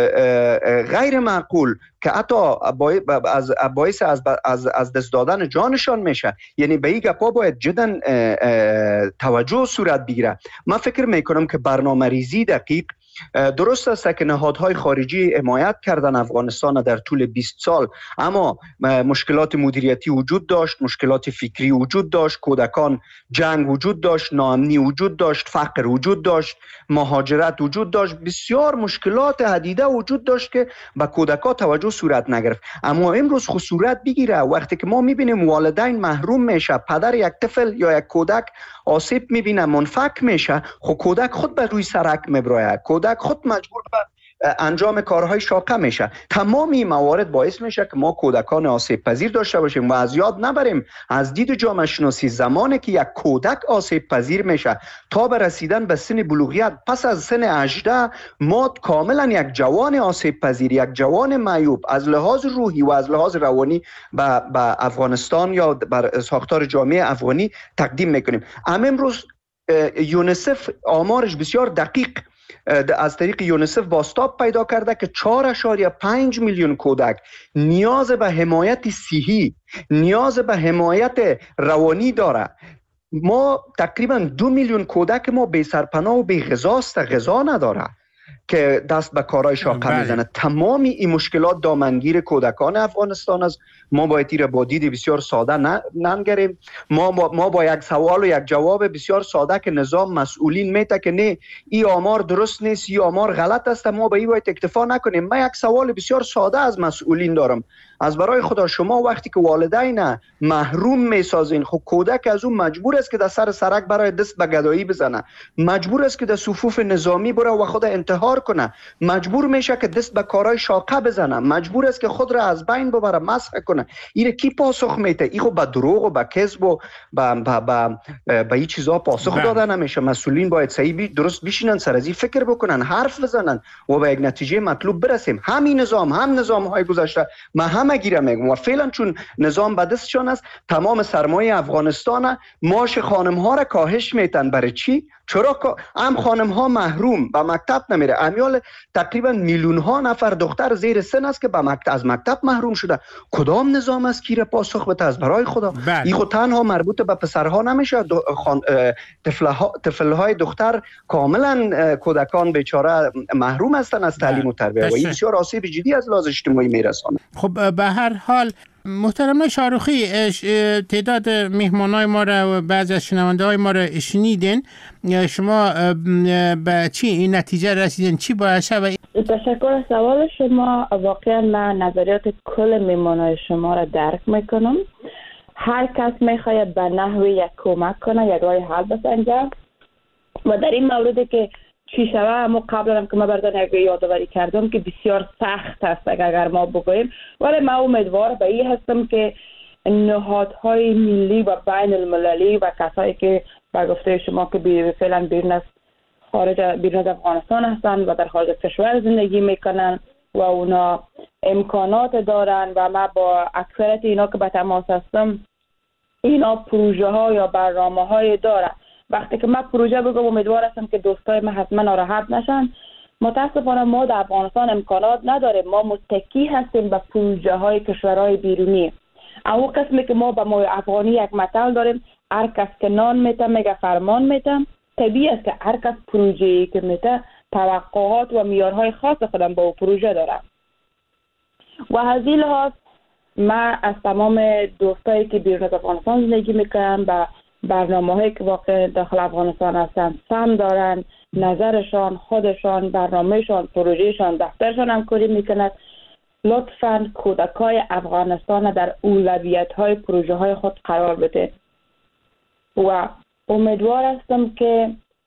غیر معقول که حتی از باعث از از از دست دادن جانشان میشه. یعنی به این گپا باید جدا توجه صورت بگیره. من فکر میکنم که برنامه ریزی دقیق درست است که نهادهای خارجی حمایت کردن افغانستان در طول بیست سال، اما مشکلات مدیریتی وجود داشت، مشکلات فکری وجود داشت، کودکان جنگ وجود داشت، ناامنی وجود داشت، فقر وجود داشت، مهاجرت وجود داشت، بسیار مشکلات عدیده وجود داشت که به کودکان توجه صورت نگرفت. اما امروز خود صورت بگیره وقتی که ما میبینیم والدین محروم میشه، پدر یک طفل یا یک کودک آسیب میبینه، منفک میشه، خود کودک خود به روی سرک میبراید، کودک خود مجبور به انجام کارهای شاقه میشه. تمام این موارد باعث میشه که ما کودکان آسیب پذیر داشته باشیم و از یاد نبریم از دید جامعه شناسی زمانی که یک کودک آسیب پذیر میشه تا به رسیدن به سن بلوغیت، پس از سن هجده ما کاملا یک جوان آسیب پذیر، یک جوان معیوب از لحاظ روحی و از لحاظ روانی به به افغانستان یا بر ساختار جامعه افغانی تقدیم میکنیم. اما امروز یونیسف آمارش بسیار دقیق از طریق یونیسف بازتاب پیدا کرده که چهار اشاریه پنج میلیون کودک نیاز به حمایت صحی، نیاز به حمایت روانی داره. ما تقریبا دو میلیون کودک ما بی سرپناه و بی غذاست، غذا نداره که دست به کارهای شاقه میزنه. تمامی این مشکلات دامنگیر کودکان افغانستان است. ما باید این با دید بسیار ساده ننگریم. ما با, ما با یک سوال و یک جواب بسیار ساده که نظام مسئولین میته که نه این آمار درست نیست، این آمار غلط است، ما به این باید اکتفا نکنیم. من یک سوال بسیار ساده از مسئولین دارم. از برای خدا شما وقتی که والدین محروم میسازین، خب کودک از اون مجبور است که در سر سرک برای دست به گدایی بزنه، مجبور است که در صفوف نظامی بره و خود انتحار کنه، مجبور میشه که دست به کارهای شاقه بزنه، مجبور است که خود را از بین ببره، مسخ کنه. این کی پاسخ میده؟ این خب به دروغ و به کذب و به به به این چیزا پاسخ داده نمیشه. مسئولین باید صحیح درست بشینن، سر از این فکر بکنن، حرف بزنن و به یک نتیجه مطلوب برسیم. همین نظام هم نظام های گذشته ما هم گیره میگم و فعلا چون نظام به دستشان است تمام سرمایه افغانستان معاش خانم ها را کاهش میتن. برای چی؟ چرا هم خانم ها محروم به مکتب نمیره؟ امیال تقریبا میلیون ها نفر دختر زیر سن است که به مکتب از مکتب محروم شده. کدام نظام است که پاسخ بده؟ از برای خدا این خود تنها مربوط به پسرها نمیشه. طفل های دختر کاملا کودکان بیچاره محروم هستند از تعلیم و تربیت و این بسیار آسیب جدی از لحاظ اجتماعی میرسانه. خب به هر حال محترم شاروخی، تعداد مهمانای ما را و بعضی از شنونده های ما را شنیدین. شما به چی این نتیجه رسیدین؟ چی باید شود؟ تشکر از سوال شما. واقعا من نظریات کل مهمانای شما را درک میکنم. هر کس میخواید به نحوی یک کمک کنه، یک راه حل بسنجه و در این موردی که چی شوه، اما قبل هم که ما بردن یک یادآوری کردم که بسیار سخت است اگر ما بگوییم، ولی من امیدوار به این هستم که نهادهای ملی و بین المللی و کسایی که به گفته شما که فعلا بیرون از خارج بیرون از افغانستان هستند و در خارج کشور زندگی میکنن و اونا امکانات دارن و ما با اکثریت اینا که به تماس هستم، اینا پروژه ها یا برنامه های دارن. وقتی که من پروژه بگم امیدوار هستم که دوستای من حتما ناراحت نشن. متاسفانه ما در افغانستان امکانات نداریم، ما متکی هستیم به پروژه های کشورهای بیرونی. اما قسمی که ما به ما افغانی یک متل داریم، هر کس که نان میته میگه فرمان میته. طبیعی است که هر کس پروژه‌ای که میته توقعات و معیارهای خاص خودم با پروژه داره و از این لحاظ من از تمام دوستایی که بیرون از افغانستان زندگی میکنن و برنامه‌هایی که واقع داخل افغانستان هستن سهم دارن، نظرشان، خودشان، برنامهشان، پروژهشان، دفترشان همکاری میکنند، لطفاً کودکای افغانستان در اولویت‌های پروژه‌های خود قرار بده و امیدوار هستم که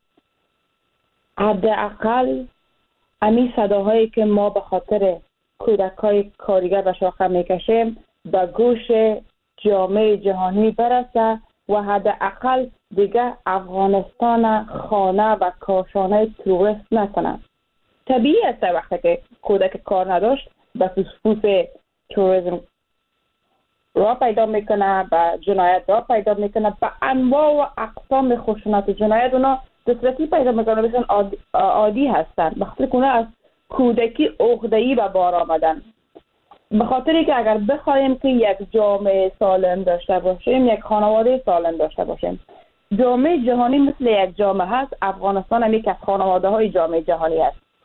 حداقل امی صداهایی که ما به خاطر کودکای کارگر و شاخه میکشیم به گوش جامعه جهانی برسه و حداقل دیگه افغانستان خانه و کاشانه توریست نکنن. طبیعی است وقتی که کودک کار نداشت به صفوف توریسم را پیدا میکنه، به جنایت را پیدا میکنه، به انواع و اقسام خشونت جنایت اونا دسترسی پیدا میکنه، بسیار عادی, عادی هستن به خاطر که اونا از کودکی عقده‌ای به بار آمدن. به خاطری که اگر بخوایم که یک جامعه سالم داشته باشیم، یک خانواده سالم داشته باشیم، جامعه جهانی مثل یک جامعه هست، افغانستان هم یک از خانواده های جامعه جهانی است.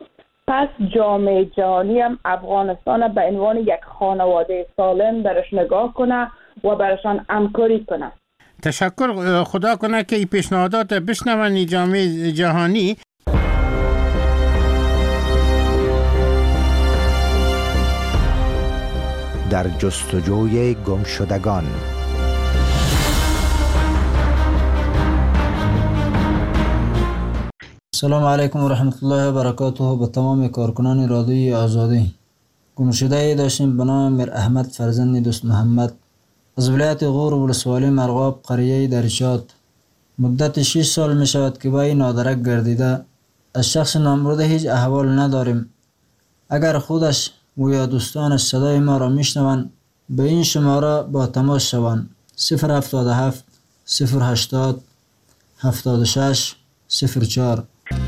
پس جامعه جهانی هم افغانستان به عنوان یک خانواده سالم درش نگاه کنه و برشان همکاری کنه. تشکر. خدا کنه که این پیشنهادات بشنون جامعه جهانی. در جستجوی گمشدگان. سلام علیکم و رحمت الله و برکاته به تمام کارکنان رادیوی آزادی. گمشده داشتیم به نام میر احمد فرزند دوست محمد از ولایت غور ولسوالی مرغاب قریه درشات. مدت شش سال می شود که با این نادرک گردیده. از شخص نامبرده هیچ احوال نداریم. اگر خودش و یا دوستانش صدای ما را میشنوند به این شماره با تماس شوند: صفر هفتاد و هفت صفر هشتاد هفتاد و شش صفر چهار.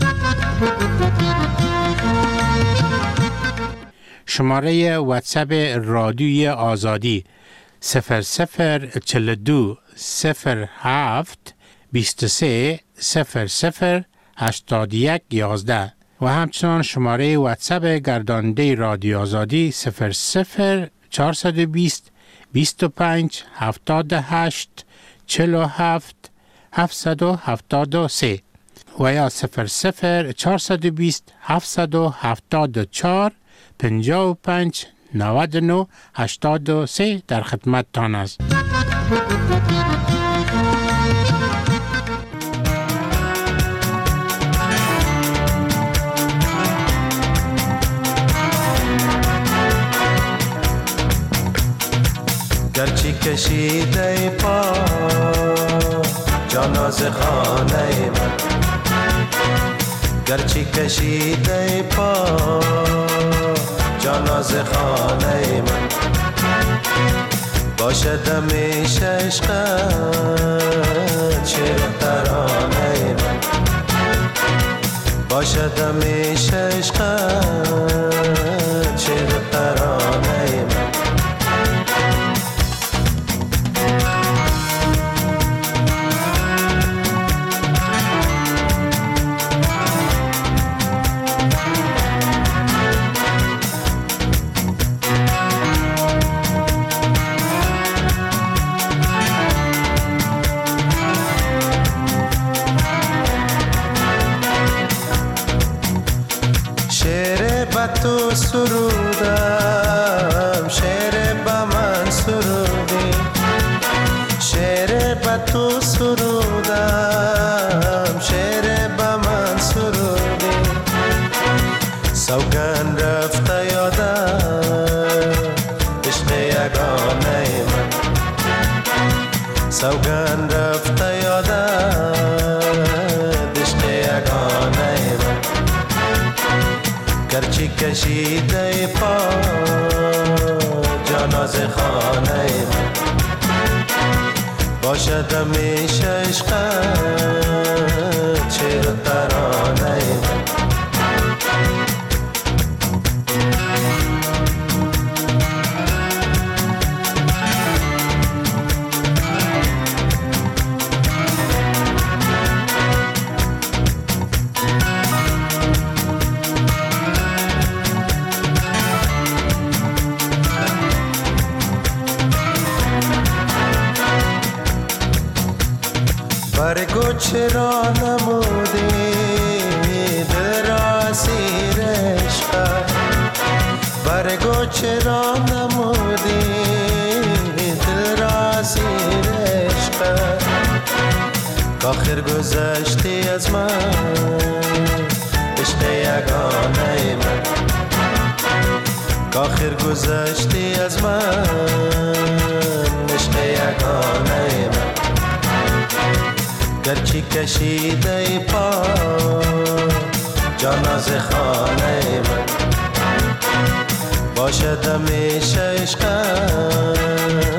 شماره واتساپ رادیوی آزادی صفر صفر چهل و دو صفر هفت بیست و سه صفر صفر هشتاد و یک یازده و همچنان شماره واتساپ گرداننده رادیو آزادی صفر صفر چهارصد و بیست بیست و پنج هفتاد و هشت چهل و هفت هفتصد و هفتاد و سه و یا صفر صفر چهارصد و بیست هفتصد و هفتاد و چهار پنجاه و پنج نود و نه هشتاد و سه در خدمت تان است. گرچی کشیده پا جان از خانه من، گرچی کشیده پا جان از خانه من، باشد همیشه عشقت شعر ترانه من، باشد همیشه عشقت شعر ترانه من. تو سرودم شعر با من سرودی، شعر با تو سرودم شعر با من سرودی، سوگن رفته یادم عشق یگانه من، سوگن رفته یادم عشق یگانه من، گرچی کشیده پا جان از خانه من، باشد همیشه عشقت شعر و ترانه من. برگو چرا نمودی دل را اسیر عشقت، برگو چرا نمودی دل را اسیر عشقت، کاخر گذشتی از من عشق یگانه من، کاخر گذشتی از من عشق یگانه من، گرچی کشیده پا جان از خانه من، باشد همیشه عشقت